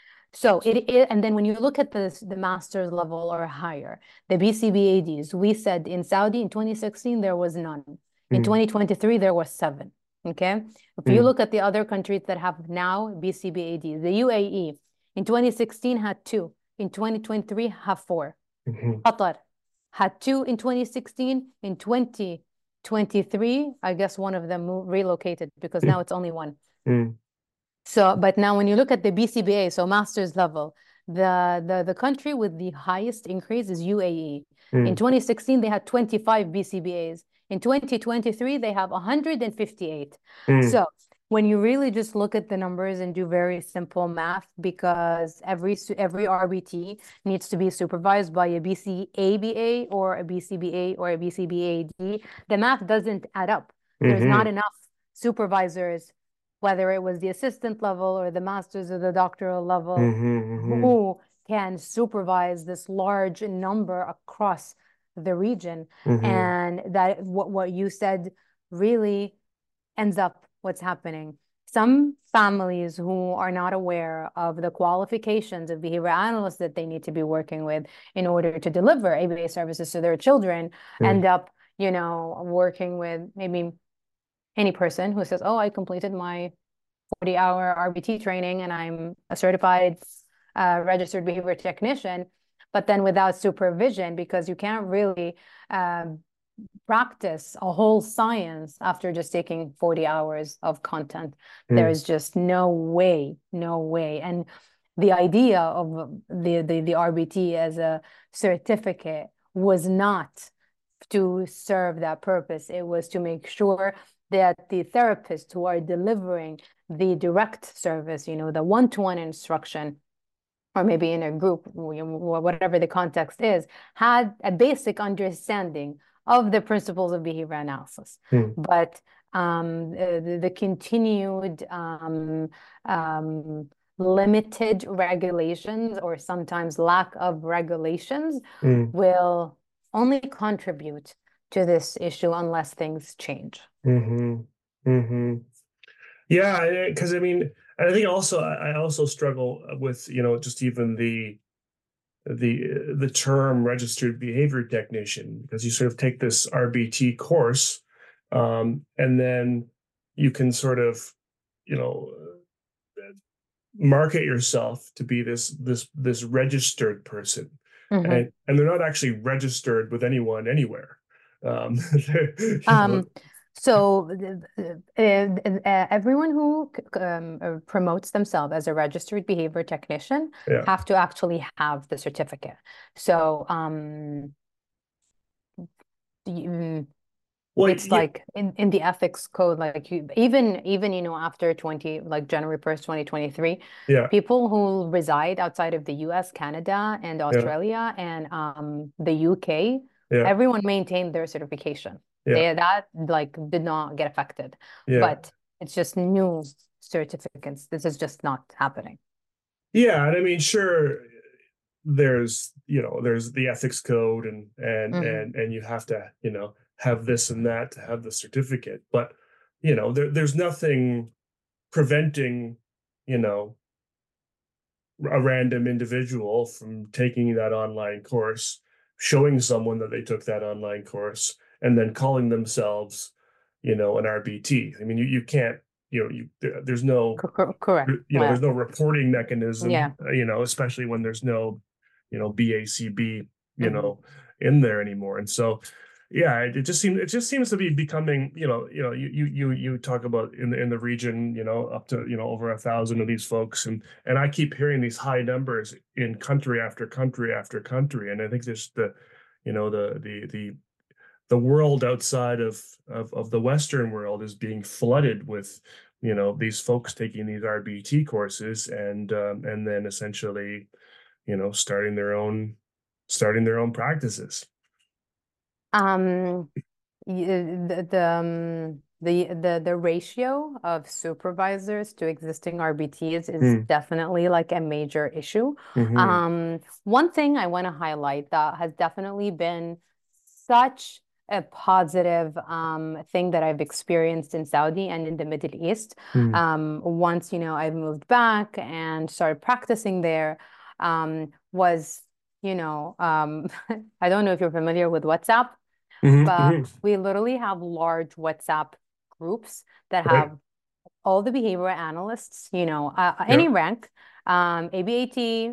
So it, it and then when you look at the, the master's level or higher, the B C B A Ds, we said in Saudi in twenty sixteen, there was none. In Mm. twenty twenty-three, there was seven. Okay. If you Mm. look at the other countries that have now B C B A Ds, the U A E in twenty sixteen had two. In twenty twenty-three, have four. Mm-hmm. Qatar had two in twenty sixteen. In twenty twenty-three, I guess one of them moved, relocated because Mm. now it's only one. Mm. So, but now when you look at the B C B A, so master's level, the, the, the country with the highest increase is U A E. Mm. In twenty sixteen, they had twenty-five B C B As. In twenty twenty-three, they have one hundred fifty-eight. Mm. So when you really just look at the numbers and do very simple math, because every every R B T needs to be supervised by a B C A B A or a B C B A or a B C B A D, the math doesn't add up. There's Mm-hmm. not enough supervisors, whether it was the assistant level or the master's or the doctoral level, Mm-hmm, mm-hmm. who can supervise this large number across the region. Mm-hmm. And that what, what you said really ends up what's happening. Some families who are not aware of the qualifications of behavior analysts that they need to be working with in order to deliver A B A services to their children Mm. end up, you know, working with maybe any person who says, oh, I completed my forty hour R B T training and I'm a certified uh, registered behavior technician, but then without supervision, because you can't really um, practice a whole science after just taking forty hours of content. Mm. There's just no way, no way. And the idea of the, the, the R B T as a certificate was not to serve that purpose. It was to make sure that the therapists who are delivering the direct service, you know, the one-to-one instruction, or maybe in a group, whatever the context is, had a basic understanding of the principles of behavior analysis. Mm. But um, the, the continued um, um, limited regulations, or sometimes lack of regulations, Mm. will only contribute to this issue unless things change. Mm-hmm. Mm-hmm. Yeah, because I mean, and I think also I also struggle with, you know, just even the the the term registered behavior technician, because you sort of take this R B T course, um, and then you can sort of, you know, market yourself to be this this this registered person. Mm-hmm. and and they're not actually registered with anyone anywhere. Um, um, so uh, uh, everyone who um, promotes themselves as a registered behavior technician yeah. have to actually have the certificate. So um, you, well, it's yeah. like in, in the ethics code, like you, even even you know after twenty like January first, twenty twenty-three, yeah. people who reside outside of the U S, Canada, and Australia, yeah. and um, the U K, yeah. everyone maintained their certification. Yeah. They, that like did not get affected, yeah. but it's just new certificates. This is just not happening. Yeah, and I mean, sure, there's you know there's the ethics code, and and mm-hmm. and and you have to you know. have this and that to have the certificate, but you know there, there's nothing preventing you know a random individual from taking that online course, showing someone that they took that online course, and then calling themselves you know an R B T. I mean, you, you can't you know you there's no correct you know yeah. there's no reporting mechanism, yeah. you know especially when there's no you know B A C B you mm-hmm. know in there anymore. And so yeah, it just seems it just seems to be becoming, you know, you know, you you you you talk about in the in the region, you know, up to you know over a thousand of these folks, and and I keep hearing these high numbers in country after country after country, and I think there's the, you know, the the the the world outside of of of the Western world is being flooded with you know, these folks taking these R B T courses and um, and then essentially, you know, starting their own starting their own practices. Um, the the, um, the the the ratio of supervisors to existing R B Ts is Mm, definitely like a major issue. hmm Um, one thing I want to highlight that has definitely been such a positive um, thing that I've experienced in Saudi and in the Middle East. mm, Um, once, you know, I've moved back and started practicing there, um, was, you know, um, I don't know if you're familiar with WhatsApp, hmm but hmm we literally have large WhatsApp groups that Right. have all the behavior analysts, you know, uh, any Yeah. rank, um, A B A T,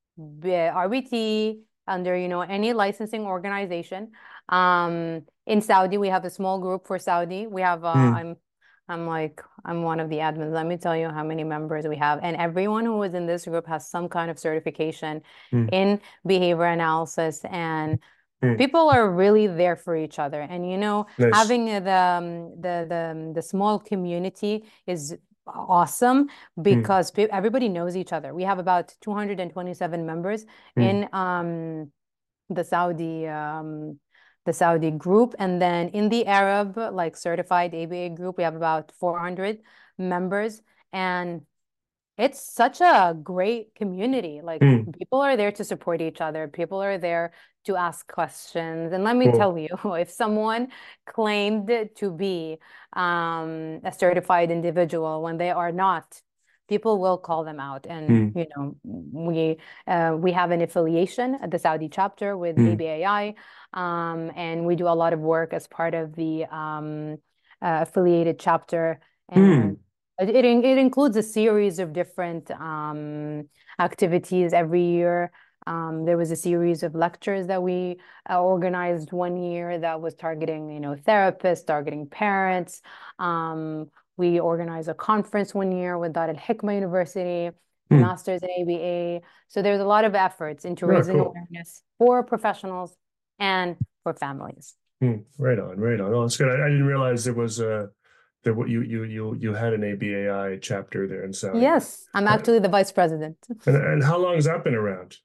R B T, under, you know, any licensing organization. Um, in Saudi, we have a small group for Saudi. We have, uh, Mm, I'm, I'm like, I'm one of the admins. Let me tell you how many members we have. And everyone who is in this group has some kind of certification mm, in behavior analysis, and mm. people are really there for each other. And you know, Nice. having the um, the the um, the small community is awesome Mm, because pe- everybody knows each other. We have about two hundred twenty-seven members mm, in um, the Saudi um, the Saudi group, and then in the Arab like certified A B A group, we have about four hundred members, and it's such a great community. Like mm. people are there to support each other. People are there to ask questions. And let me Cool. tell you, if someone claimed to be um, a certified individual when they are not, people will call them out. And Mm, you know, we uh, we have an affiliation at the Saudi chapter with mm, A B A I, um, and we do a lot of work as part of the um, uh, affiliated chapter. And mm. it, it, it includes a series of different um, activities every year. Um, there was a series of lectures that we uh, organized one year that was targeting, you know, therapists, targeting parents. Um, we organized a conference one year with Dar al Hikmah University, the Mm. Masters in A B A. So there's a lot of efforts into Oh, raising cool. awareness for professionals and for families. Mm. Right on, right on. Oh, that's good. I, I didn't realize there was a there what you you you you had an A B A I chapter there in Saudi. Yes, I'm Uh, actually the vice president and and how long has that been around?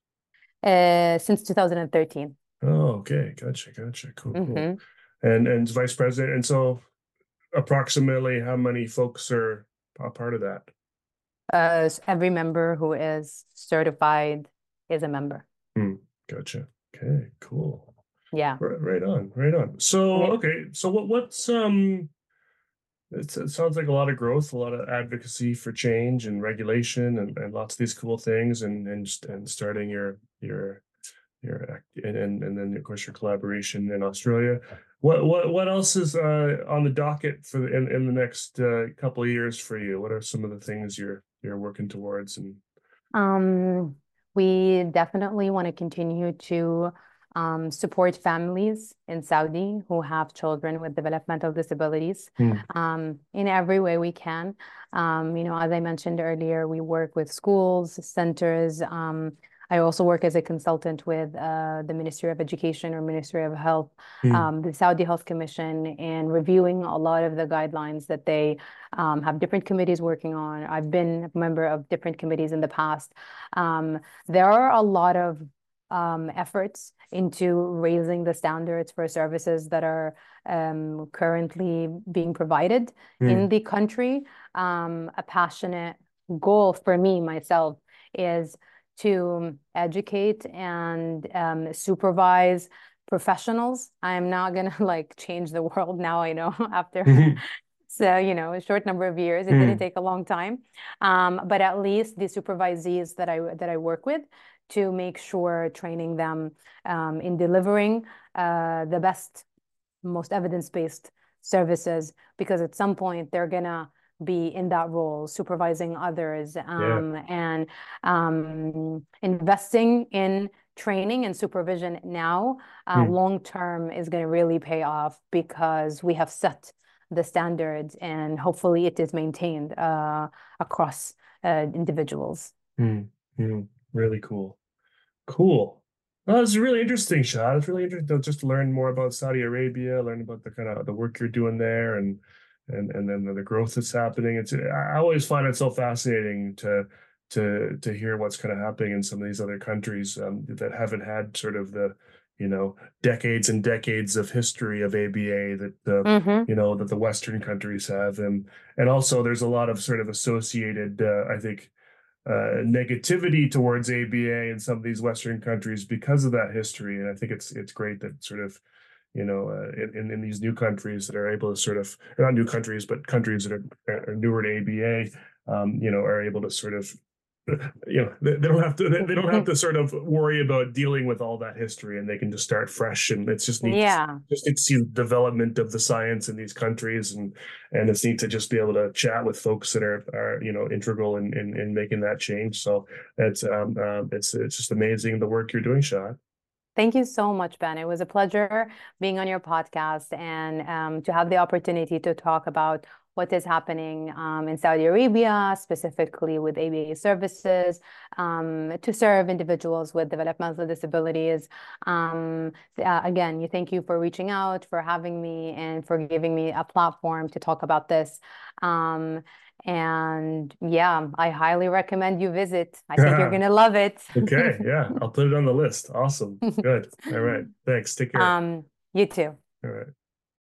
uh, since two thousand thirteen. Oh, okay. Gotcha, gotcha. Cool, cool. Hmm. And and vice president, and so approximately how many folks are a part of that? Uh, every member who is certified is a member. Hmm. Gotcha. Okay, cool. Yeah. Right, right on, right on. So, Yeah. okay, so what what's um it's, it sounds like a lot of growth, a lot of advocacy for change and regulation and, and lots of these cool things and and just and starting your your your act- and, and and then of course your collaboration in Australia. What what what else is uh on the docket for the, in in the next uh, couple of years for you? What are some of the things you're you're working towards and Um, we definitely want to continue to um, support families in Saudi who have children with developmental disabilities Hmm, um, in every way we can. Um, you know, as I mentioned earlier, we work with schools, centers. Um, I also work as a consultant with uh, the Ministry of Education or Ministry of Health, hmm, um, the Saudi Health Commission, and reviewing a lot of the guidelines that they um, have different committees working on. I've been a member of different committees in the past. Um, there are a lot of um, efforts into raising the standards for services that are um, currently being provided in hmm, the country. Um, a passionate goal for me, myself, is to educate and um, supervise professionals. I'm not gonna like change the world now, I know, after hmm, so, you know, a short number of years. It didn't hmm, take a long time. Um, but at least the supervisees that I that I work with to make sure training them um, in delivering uh, the best, most evidence-based services, because at some point they're gonna be in that role, supervising others, yeah. um, and um, investing in training and supervision now, uh, Hmm, long term is going to really pay off because we have set the standards and hopefully it is maintained uh, across uh, individuals. hmm, hmm. Really cool. Cool. Well, it's really interesting, Shah. It's really interesting to just learn more about Saudi Arabia, learn about the kind of the work you're doing there, and and and then the growth that's happening. It's I always find it so fascinating to to to hear what's kind of happening in some of these other countries um, that haven't had sort of the you know decades and decades of history of A B A that the Mm-hmm. you know that the Western countries have, and and also there's a lot of sort of associated uh, I think uh, negativity towards A B A in some of these Western countries because of that history, and I think it's it's great that sort of you know, uh, in, in these new countries that are able to sort of, not new countries, but countries that are, are newer to A B A, um, you know, are able to sort of, you know, they, they don't have to, they don't have to sort of worry about dealing with all that history, and they can just start fresh. And it's just neat, Yeah. to, just neat to see the development of the science in these countries, and and it's neat to just be able to chat with folks that are are you know integral in in, in making that change. So it's um, um it's it's just amazing the work you're doing, Shahad. Thank you so much, Ben. It was a pleasure being on your podcast and um, to have the opportunity to talk about what is happening um, in Saudi Arabia, specifically with A B A services, um, to serve individuals with developmental disabilities. Um, uh, again, you thank you for reaching out, for having me, and for giving me a platform to talk about this. Um, and yeah, I highly recommend you visit. I think you're gonna love it. Okay, yeah, I'll put it on the list. Awesome. Good. All right. Thanks. Take care. Um, you too. All right.